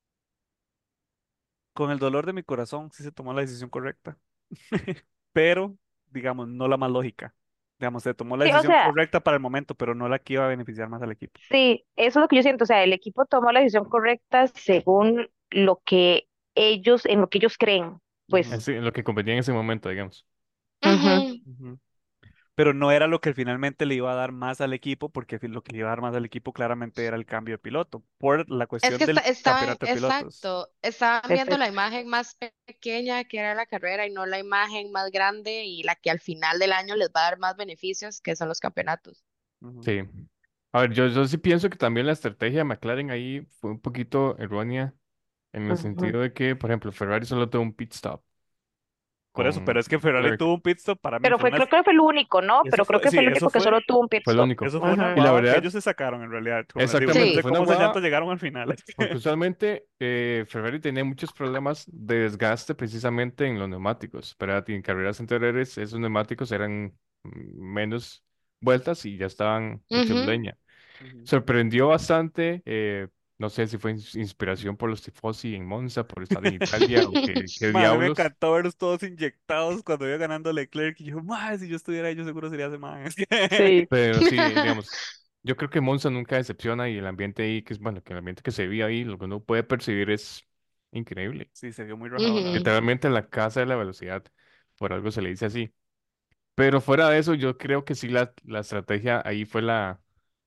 con el dolor de mi corazón, sí se tomó la decisión correcta, pero digamos, no la más lógica. Digamos, se tomó la sí, o decisión sea, correcta para el momento, pero no la que iba a beneficiar más al equipo. sí, eso es lo que yo siento, o sea, el equipo tomó la decisión correcta según lo que ellos, en lo que ellos creen, Ujú, en pues, sí, en lo que competía en ese momento, digamos. ujú, Ujú. ujú. Pero no era lo que finalmente le iba a dar más al equipo, porque fi- lo que le iba a dar más al equipo claramente era el cambio de piloto, por la Es que cuestión esta- del estaban, campeonato de pilotos. exacto, estaban viendo la exacto. imagen más pe- pequeña que era la carrera y no la imagen más grande y la que al final del año les va a dar más beneficios, que son los campeonatos. Ujú. Sí. A ver, yo, yo sí pienso que también la estrategia de McLaren ahí fue un poquito errónea en el Ujú. sentido de que, por ejemplo, Ferrari solo tuvo un pit stop Por eso, con pero es que Ferrari Leclerc. tuvo un pit stop para mí, Pero fue fue, una... creo que fue el único, ¿no? Eso Pero creo fue, que sí, fue el eso único que fue, solo tuvo un pit Fue el stop. único. eso fue una Ujú. Y la jugada que verdad, ellos se sacaron en realidad. Como les digo, no exactamente, sé Sí. fue una cómo esas llantas jugada llegaron al final. porque usualmente eh, Ferrari tenía muchos problemas de desgaste precisamente en los neumáticos, ¿verdad? Y en carreras anteriores esos neumáticos eran mm, menos vueltas y ya estaban hechos Ujú. leña. Ujú. Sorprendió bastante, eh, no sé si fue ins- inspiración por los tifosi en Monza, por estar en Italia o qué, qué Ma, a mí me diablos, encantó verlos todos inyectados cuando iba ganando Leclerc. Y yo, ma, si yo estuviera ahí, yo seguro sería ese man. Sí, pero sí, digamos, yo creo que Monza nunca decepciona y el ambiente ahí, que es bueno, que el ambiente que se vive ahí, lo que uno puede percibir es increíble. Sí, se vio muy rajado, la Ujú. verdad. Literalmente la casa de la velocidad, por algo se le dice así. Pero fuera de eso, yo creo que sí la, la estrategia ahí fue la,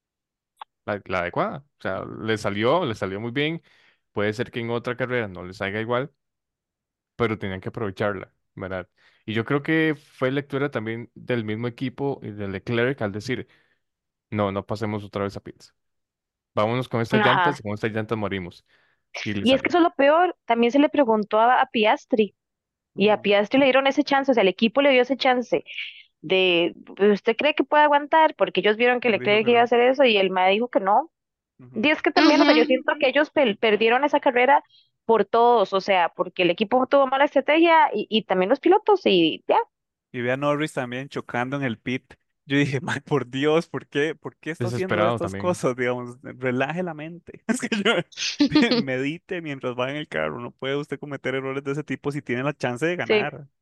la, la adecuada. O sea, le salió, le salió muy bien. Puede ser que en otra carrera no les salga igual, pero tenían que aprovecharla, ¿verdad? Y yo creo que fue lectura también del mismo equipo y de Leclerc al decir, no, no pasemos otra vez a pits. Vámonos con estas llantas ajá. y con estas llantas morimos. Y le Y es que salió. eso es lo peor. También se le preguntó a, a Piastri y a Ujú. Piastri le dieron ese chance, o sea, el equipo le dio ese chance de, ¿usted cree que puede aguantar? Porque ellos vieron que Él dijo Leclerc que iba a no. hacer eso y el M A E dijo que no. Y Ujú. es que también, o sea, yo Ujú. siento que ellos pel- perdieron esa carrera por todos, o sea, porque el equipo tuvo mala estrategia y, y también los pilotos y ya. Y ve a Norris también chocando en el pit. Yo dije, man, por Dios, ¿por qué, por qué está haciendo Desesperado estas también. cosas? Digamos, relaje la mente. Es que yo medite mientras va en el carro. No puede usted cometer errores de ese tipo si tiene la chance de Sí, ganar.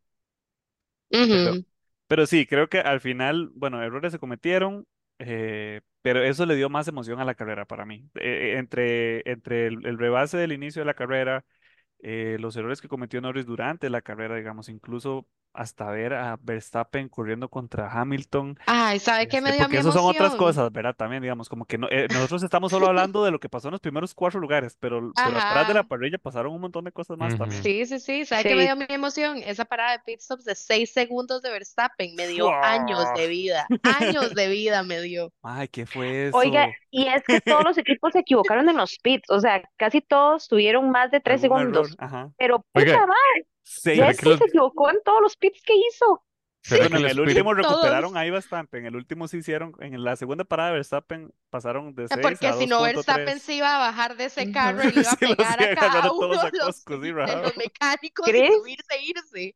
Pero, Ujú. pero sí, creo que al final, bueno, errores se cometieron, eh, pero eso le dio más emoción a la carrera para mí. Eh, eh, entre, entre el, el rebase del inicio de la carrera, eh, los errores que cometió Norris durante la carrera, digamos, incluso hasta ver a Verstappen corriendo contra Hamilton, Ay, ¿sabe qué me este, dio a mi porque eso son otras emoción? cosas, ¿verdad? También, digamos, como que no, eh, nosotros estamos solo hablando de lo que pasó en los primeros cuatro lugares, pero, pero atrás de la Ajá. parrilla pasaron un montón de cosas más Ujú. también. Sí, sí, sí. ¿Sabe qué me sí. dio mi emoción? Esa parada de pit stops de seis segundos de Verstappen me dio años ¡Fua! de vida. Años de vida me dio. Ay, ¿qué fue Oiga, eso? y es que todos los equipos se equivocaron en los pits, o sea, casi todos tuvieron más de tres ¿Algún error? segundos. Ajá. Pero puta Oiga, madre, ¿será que Gasly los, Seis. se equivocó en todos los pits que hizo. Sí, será Bueno, que el en el Spirit, último recuperaron todos. ahí bastante. En el último se hicieron, en la segunda parada de Verstappen pasaron de seis a Porque si dos no, punto Verstappen tres. se iba a bajar de ese Ujú. carro y le iba a Sí, los pegar iba a a agarrar cada a uno todos a de los, Costco, sí, de rajado. los mecánicos y ¿Crees? subirse e irse.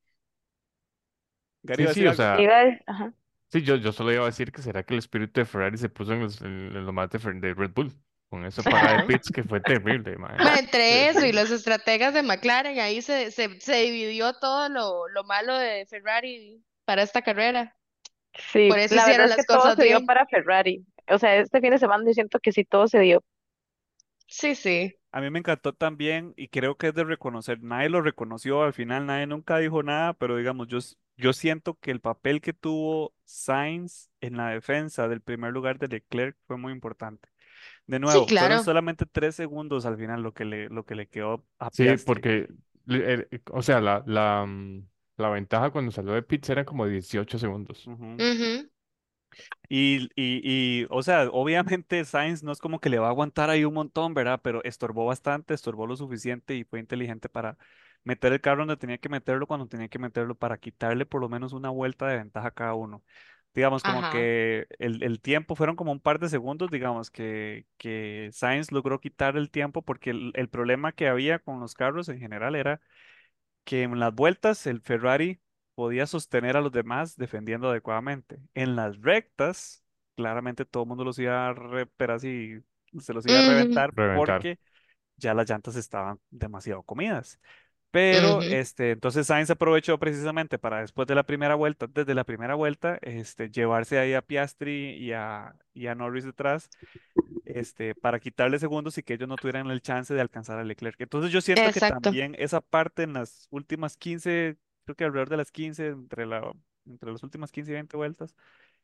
Gary sí, va a sí, decir o algo. sea, Iba a- ajá. sí, yo, yo solo iba a decir que será que el espíritu de Ferrari se puso en los, en, en los más de, Fer- de Red Bull, con esa parada de Ajá. pits que fue terrible, man. Ma, entre eso y Terrible. los estrategas de McLaren, ahí se, se, se dividió todo lo, lo malo de Ferrari para esta carrera. Por Sí, eso la verdad hicieron es que las todo cosas se dio bien. para Ferrari. O sea, este fin de semana yo siento que sí todo se dio. Sí, sí. A mí me encantó también y creo que es de reconocer. Nadie lo reconoció al final, nadie nunca dijo nada, pero digamos, yo, s- yo siento que el papel que tuvo Sainz en la defensa del primer lugar de Leclerc fue muy importante. De Sí, nuevo, fueron claro. solamente tres segundos al final lo que le, lo que le quedó a Sí, Piastri. porque, le- el- o sea, la, la, mm, la ventaja cuando salió de pits era como dieciocho segundos. Ujú. Ujú. Y, y, y, o sea, obviamente Sainz no es como que le va a aguantar ahí un montón, ¿verdad? Pero estorbó bastante, estorbó lo suficiente y fue inteligente para meter el carro donde tenía que meterlo cuando tenía que meterlo para quitarle por lo menos una vuelta de ventaja a cada uno. Digamos, como Ajá. que el, el tiempo fueron como un par de segundos, digamos, que, que Sainz logró quitar el tiempo porque el, el problema que había con los carros en general era que en las vueltas el Ferrari podía sostener a los demás defendiendo adecuadamente. En las rectas, claramente todo el mundo los iba a re- pero así se los iba a Ujú. reventar Reventar. porque ya las llantas estaban demasiado comidas. Pero Ujú. este, entonces Sainz aprovechó precisamente para después de la primera vuelta, desde la primera vuelta, este, llevarse ahí a Piastri y a, y a Norris detrás este, para quitarle segundos y que ellos no tuvieran el chance de alcanzar a Leclerc. Entonces yo siento que Exacto. también esa parte en las últimas quince, creo que alrededor de las quince, entre la, entre las últimas quince y veinte vueltas,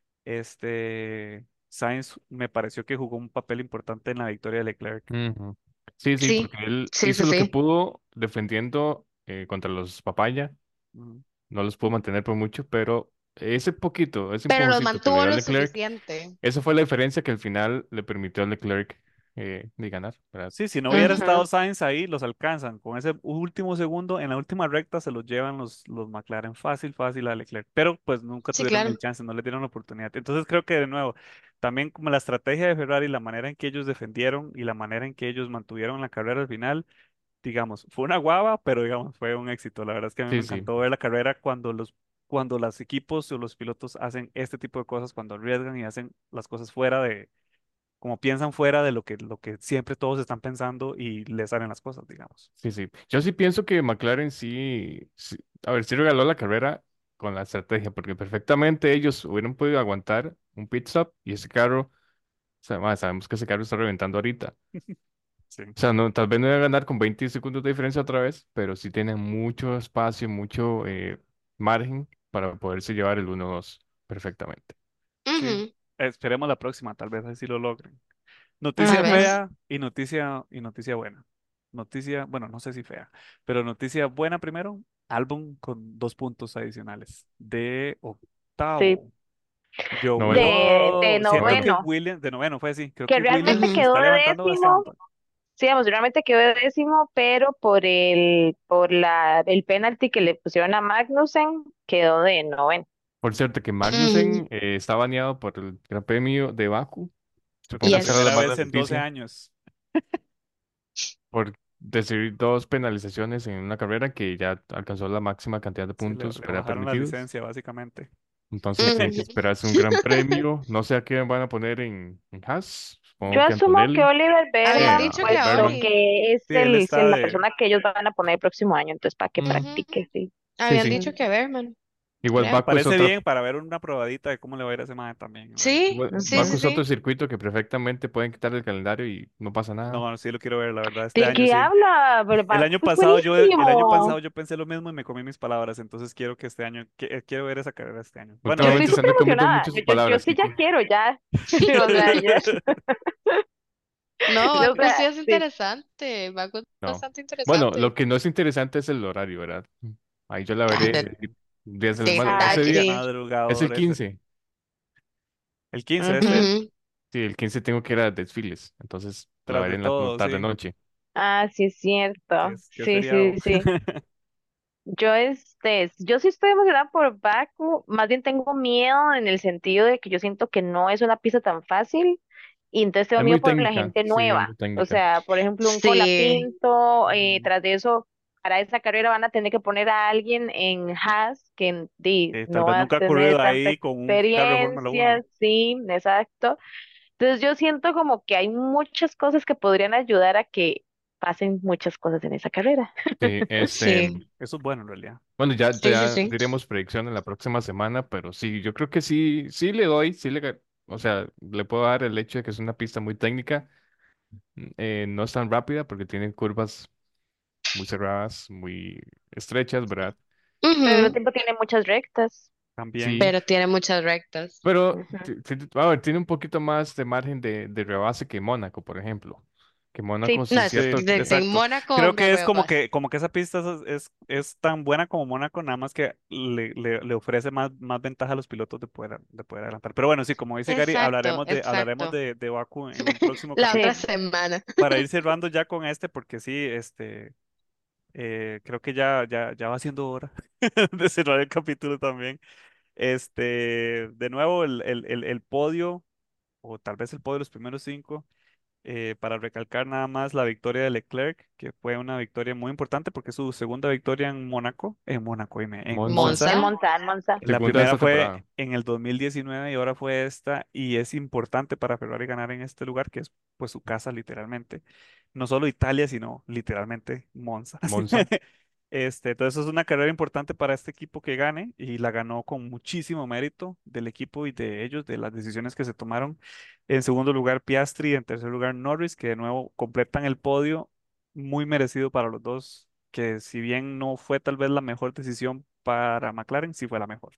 este, Sainz me pareció que jugó un papel importante en la victoria de Leclerc. Ujú. Sí, sí, Sí, porque él sí, sí, hizo lo que sí. pudo defendiendo eh, contra los papaya. Ujú. No los pudo mantener por mucho, pero ese poquito, ese Pero los empujoncito que le mantuvo dio a lo Leclerc, suficiente. esa fue la diferencia que al final le permitió a Leclerc eh, de ganar, ¿verdad? Sí, si no hubiera estado Ujú. Sainz ahí, los alcanzan. Con ese último segundo, en la última recta se los llevan los, los McLaren fácil, fácil a Leclerc. Pero pues nunca Sí, tuvieron claro. el chance, no le dieron la oportunidad. Entonces creo que de nuevo, también como la estrategia de Ferrari, la manera en que ellos defendieron y la manera en que ellos mantuvieron la carrera al final, digamos, fue una guava, pero digamos, fue un éxito. La verdad es que a mí me Sí, sí, encantó ver la carrera cuando los, cuando los equipos o los pilotos hacen este tipo de cosas, cuando arriesgan y hacen las cosas fuera de como piensan fuera de lo que, lo que siempre todos están pensando y les salen las cosas, digamos. sí, sí. Yo sí pienso que McLaren sí, sí- a ver, sí regaló la carrera con la estrategia, porque perfectamente ellos hubieran podido aguantar un pit stop y ese carro, o sea, ma, sabemos que ese carro está reventando ahorita. Sí, O sea, no, tal vez no iba a ganar con veinte segundos de diferencia otra vez, pero sí tienen mucho espacio, mucho eh, margen para poderse llevar el uno dos perfectamente. sí. Ujú. Esperemos la próxima, tal vez así lo logren. Tal Noticia vez. fea y noticia y noticia buena. Noticia, bueno, no sé si fea, pero noticia buena primero, álbum con dos puntos adicionales de Sí, octavo. Noveno. de, de Llovió, siento que Noveno. noveno, Williams, de noveno fue así, creo que que realmente Williams Ujú. se quedó está de levantando décimo, bastante. sí, digamos, realmente quedó de décimo, pero por el, por la, el penalti que le pusieron a Magnussen, quedó de noveno. Por cierto, que Ujú. Magnussen eh, está baneado por el Gran Premio de Baku. Supongo que esa era la Yes. Primera mala vez en doce noticia. años. Por recibir dos penalizaciones en una carrera que ya alcanzó la máxima cantidad de Sí, le, puntos, le ¿verdad? bajaron la Permitidos. licencia, básicamente. Entonces tiene que Ujú. esperarse un gran premio. No sé a qué van a poner en, en Haas. Yo Supongo que asumo que Antonelli. Oliver Habían Eh, Berman, dicho que a a puesto Berman. Oli. que es Sí, él el, está la de, persona que ellos van a poner el próximo año, entonces para que Mm, Ujú. practique, sí. sí, Habían sí. dicho que Berman, Igual me creo. Baku es parece otra. bien para ver una probadita de cómo le va a ir a semana también, en realidad. Sí, Igual sí, Baku sí, Ujú. es otro sí. circuito que perfectamente pueden quitar el calendario y no pasa nada. No, sí lo quiero ver, la verdad, este ¿De año qué sí. habla? Pero El Baku año es pasado yo, el año pasado buenísimo. yo pensé lo mismo y me comí mis palabras, entonces quiero que este año, que- eh, quiero ver esa carrera este año. Bueno, Yo de estoy Últimamente hecho, se súper anda comiendo emocionada. mucho Yo, sus yo, yo es palabras, que ya Kike. quiero, ya. O sea, ya. No, O Baku sea, sí es sí. interesante. Baku es No. bastante Bueno, interesante. lo que no es interesante es el horario, ¿verdad? Ahí yo la Ah, veré pero eh, días de la sí, semana. cada Ah, Ese sí. día quien. es el madrugador ese. quince. El quince este, Ujú. Ujú. Sí, el quince tengo que ir a desfiles. Entonces la tras veré de en la todo, sí. tarde-noche. Ah, sí, es Sí, cierto. es que es Sí, sí, feriado. sí. Yo, este, yo sí estoy emocionada por Baku, más bien tengo miedo en el sentido de que yo siento que no es una pista tan fácil y entonces tengo Es miedo muy por la técnica, gente sí, es nueva. muy O técnica. sea, por ejemplo, un Sí. Colapinto, eh, Ujú. tras de eso, para esa carrera van a tener que poner a alguien en Haas que di, Que tal no vez va a nunca ha tener ocurrido tanta ahí con un carro de Fórmula uno. experiencia, sí, exacto. Entonces yo siento como que hay muchas cosas que podrían ayudar a que pasen muchas cosas en esa carrera. Sí, este, Sí, Eso es bueno en realidad. bueno, ya, sí, sí, ya sí. diremos predicción en la próxima semana, pero sí, yo creo que sí, sí le doy, sí le, ga- o sea, le puedo dar el hecho de que es una pista muy técnica. Eh, no es tan rápida porque tienen curvas muy cerradas, muy estrechas, ¿verdad? Pero al mismo Ujú. tiempo tiene muchas rectas. También. Sí, Pero tiene muchas rectas. pero Ujú. ti- ti- a ver, tiene un poquito más de margen de, de rebase que Mónaco, por ejemplo. Que Mónaco, Sí, sí No, es es, Sí, cierto de, que en exacto. Mónaco Creo me que es como huevas. que, como que esa pista es, es, es tan buena como Mónaco, nada más que le, le, le ofrece más, más ventaja a los pilotos de poder, de poder adelantar. Pero bueno, sí, como dice Gary, Exacto, hablaremos de, hablaremos exacto. de, de Baku en un próximo La otra capítulo. sí. semana. Para ir cerrando ya con este, porque sí, este, eh, creo que ya, ya, ya va siendo hora de cerrar el capítulo también. Este, de nuevo, el, el, el, el podio, o tal vez el podio de los primeros cinco. Eh, para recalcar nada más la victoria de Leclerc, que fue una victoria muy importante porque es su segunda victoria en Mónaco, en Mónaco, dime, en Monza, Monza. En Monza. Monza, en Monza. La segunda de primera esta fue temporada. en el dos mil diecinueve y ahora fue esta, y es importante para Ferrari ganar en este lugar, que es pues su casa literalmente. No solo Italia, sino literalmente Monza. Monza, Este, entonces es una carrera importante para este equipo que gane y la ganó con muchísimo mérito del equipo y de ellos, de las decisiones que se tomaron. En segundo lugar, Piastri, en tercer lugar, Norris, que de nuevo completan el podio, muy merecido para los dos, que si bien no fue tal vez la mejor decisión para McLaren, sí fue la mejor.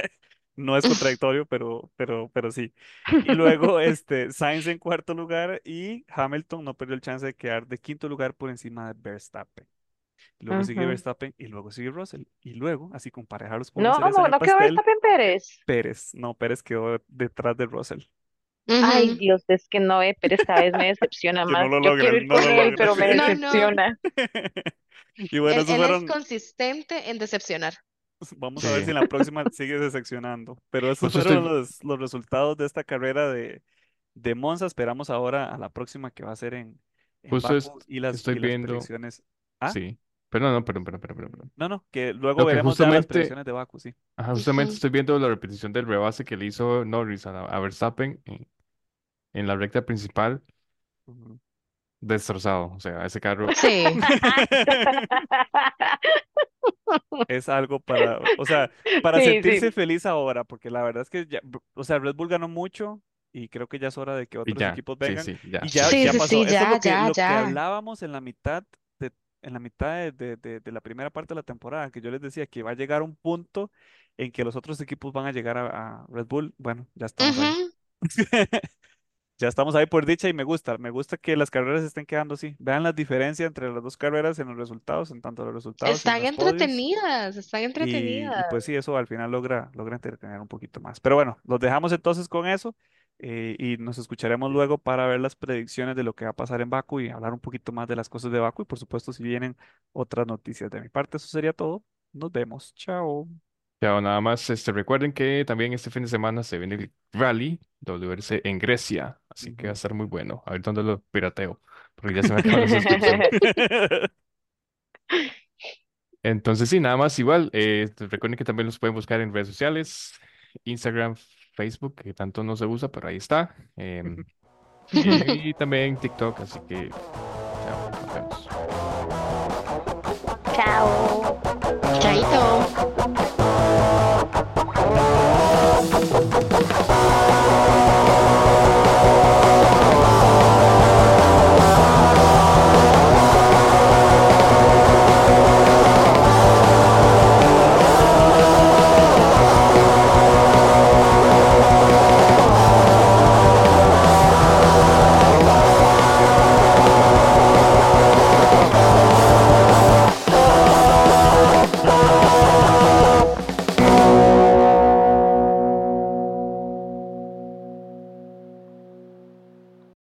No es contradictorio, pero, pero, pero sí. Y luego este, Sainz en cuarto lugar y Hamilton no perdió el chance de quedar de quinto lugar por encima de Verstappen. luego sigue Ujú. Verstappen y luego sigue Russell. Y luego, así con parejarlos como una No, cereza en no, el no quedó pastel, Verstappen Pérez. Pérez, no, Pérez quedó detrás de Russell. Ay, Ujú. Dios, es que no, eh, Pérez cada vez me decepciona Que no más. lo Yo quiero logran, ir no con lo él, logran. pero me No, no, decepciona. Y bueno, él, esos él es fueron, consistente en decepcionar. vamos a ver si Sí. en la próxima sigue decepcionando. Pero esos Justo fueron estoy, los, los resultados de esta carrera de, de Monza. Esperamos ahora a la próxima que va a ser en, en justo es- Baku y las, estoy y las viendo, predicciones. Ah, sí. Pero no, no, perdón, perdón, perdón, perdón, perdón. no, no, que luego Lo que veremos ya las justamente, predicciones de Baku, sí. ajá, justamente Ujú. estoy viendo la repetición del rebase que le hizo Norris a, a Verstappen en, en la recta principal, Ujú. destrozado. O sea, ese carro, Sí. Es algo para, o sea, para Sí, sentirse sí. feliz ahora, porque la verdad es que ya, o sea, Red Bull ganó mucho y creo que ya es hora de que y otros ya, equipos sí, vengan sí, ya, y ya, ya Sí, ya sí, quiero. pasó. sí, Esto es ya, lo que, ya, lo que ya. hablábamos en la mitad de, en la mitad de, de, de- de la primera parte de la temporada, que yo les decía que va a llegar un punto en que los otros equipos van a llegar a, a Red Bull. Bueno, ya estamos ahí. Ujú. Ya estamos ahí por dicha y me gusta, me gusta que las carreras estén quedando así. Vean la diferencia entre las dos carreras en los resultados, en tanto los resultados y en Están los podios. entretenidas, están Y, y pues entretenidas. sí, eso al final logra, logra entretener un poquito más. Pero bueno, los dejamos entonces con eso eh, y nos escucharemos luego para ver las predicciones de lo que va a pasar en Baku y hablar un poquito más de las cosas de Baku y por supuesto si vienen otras noticias de mi parte, eso sería todo. Nos vemos. Chao. Ya, nada más, este, recuerden que también este fin de semana se viene el Rally W R C en Grecia, así que va a Ujú. estar muy bueno. A ver dónde lo pirateo, porque ya se me acabó la suscripción. Entonces, sí, nada más igual. Eh, te- recuerden que también los pueden buscar en redes sociales, Instagram, Facebook, que tanto no se usa, pero ahí está. em, y también TikTok, así que, chao, nos vemos. Chao. Chaito.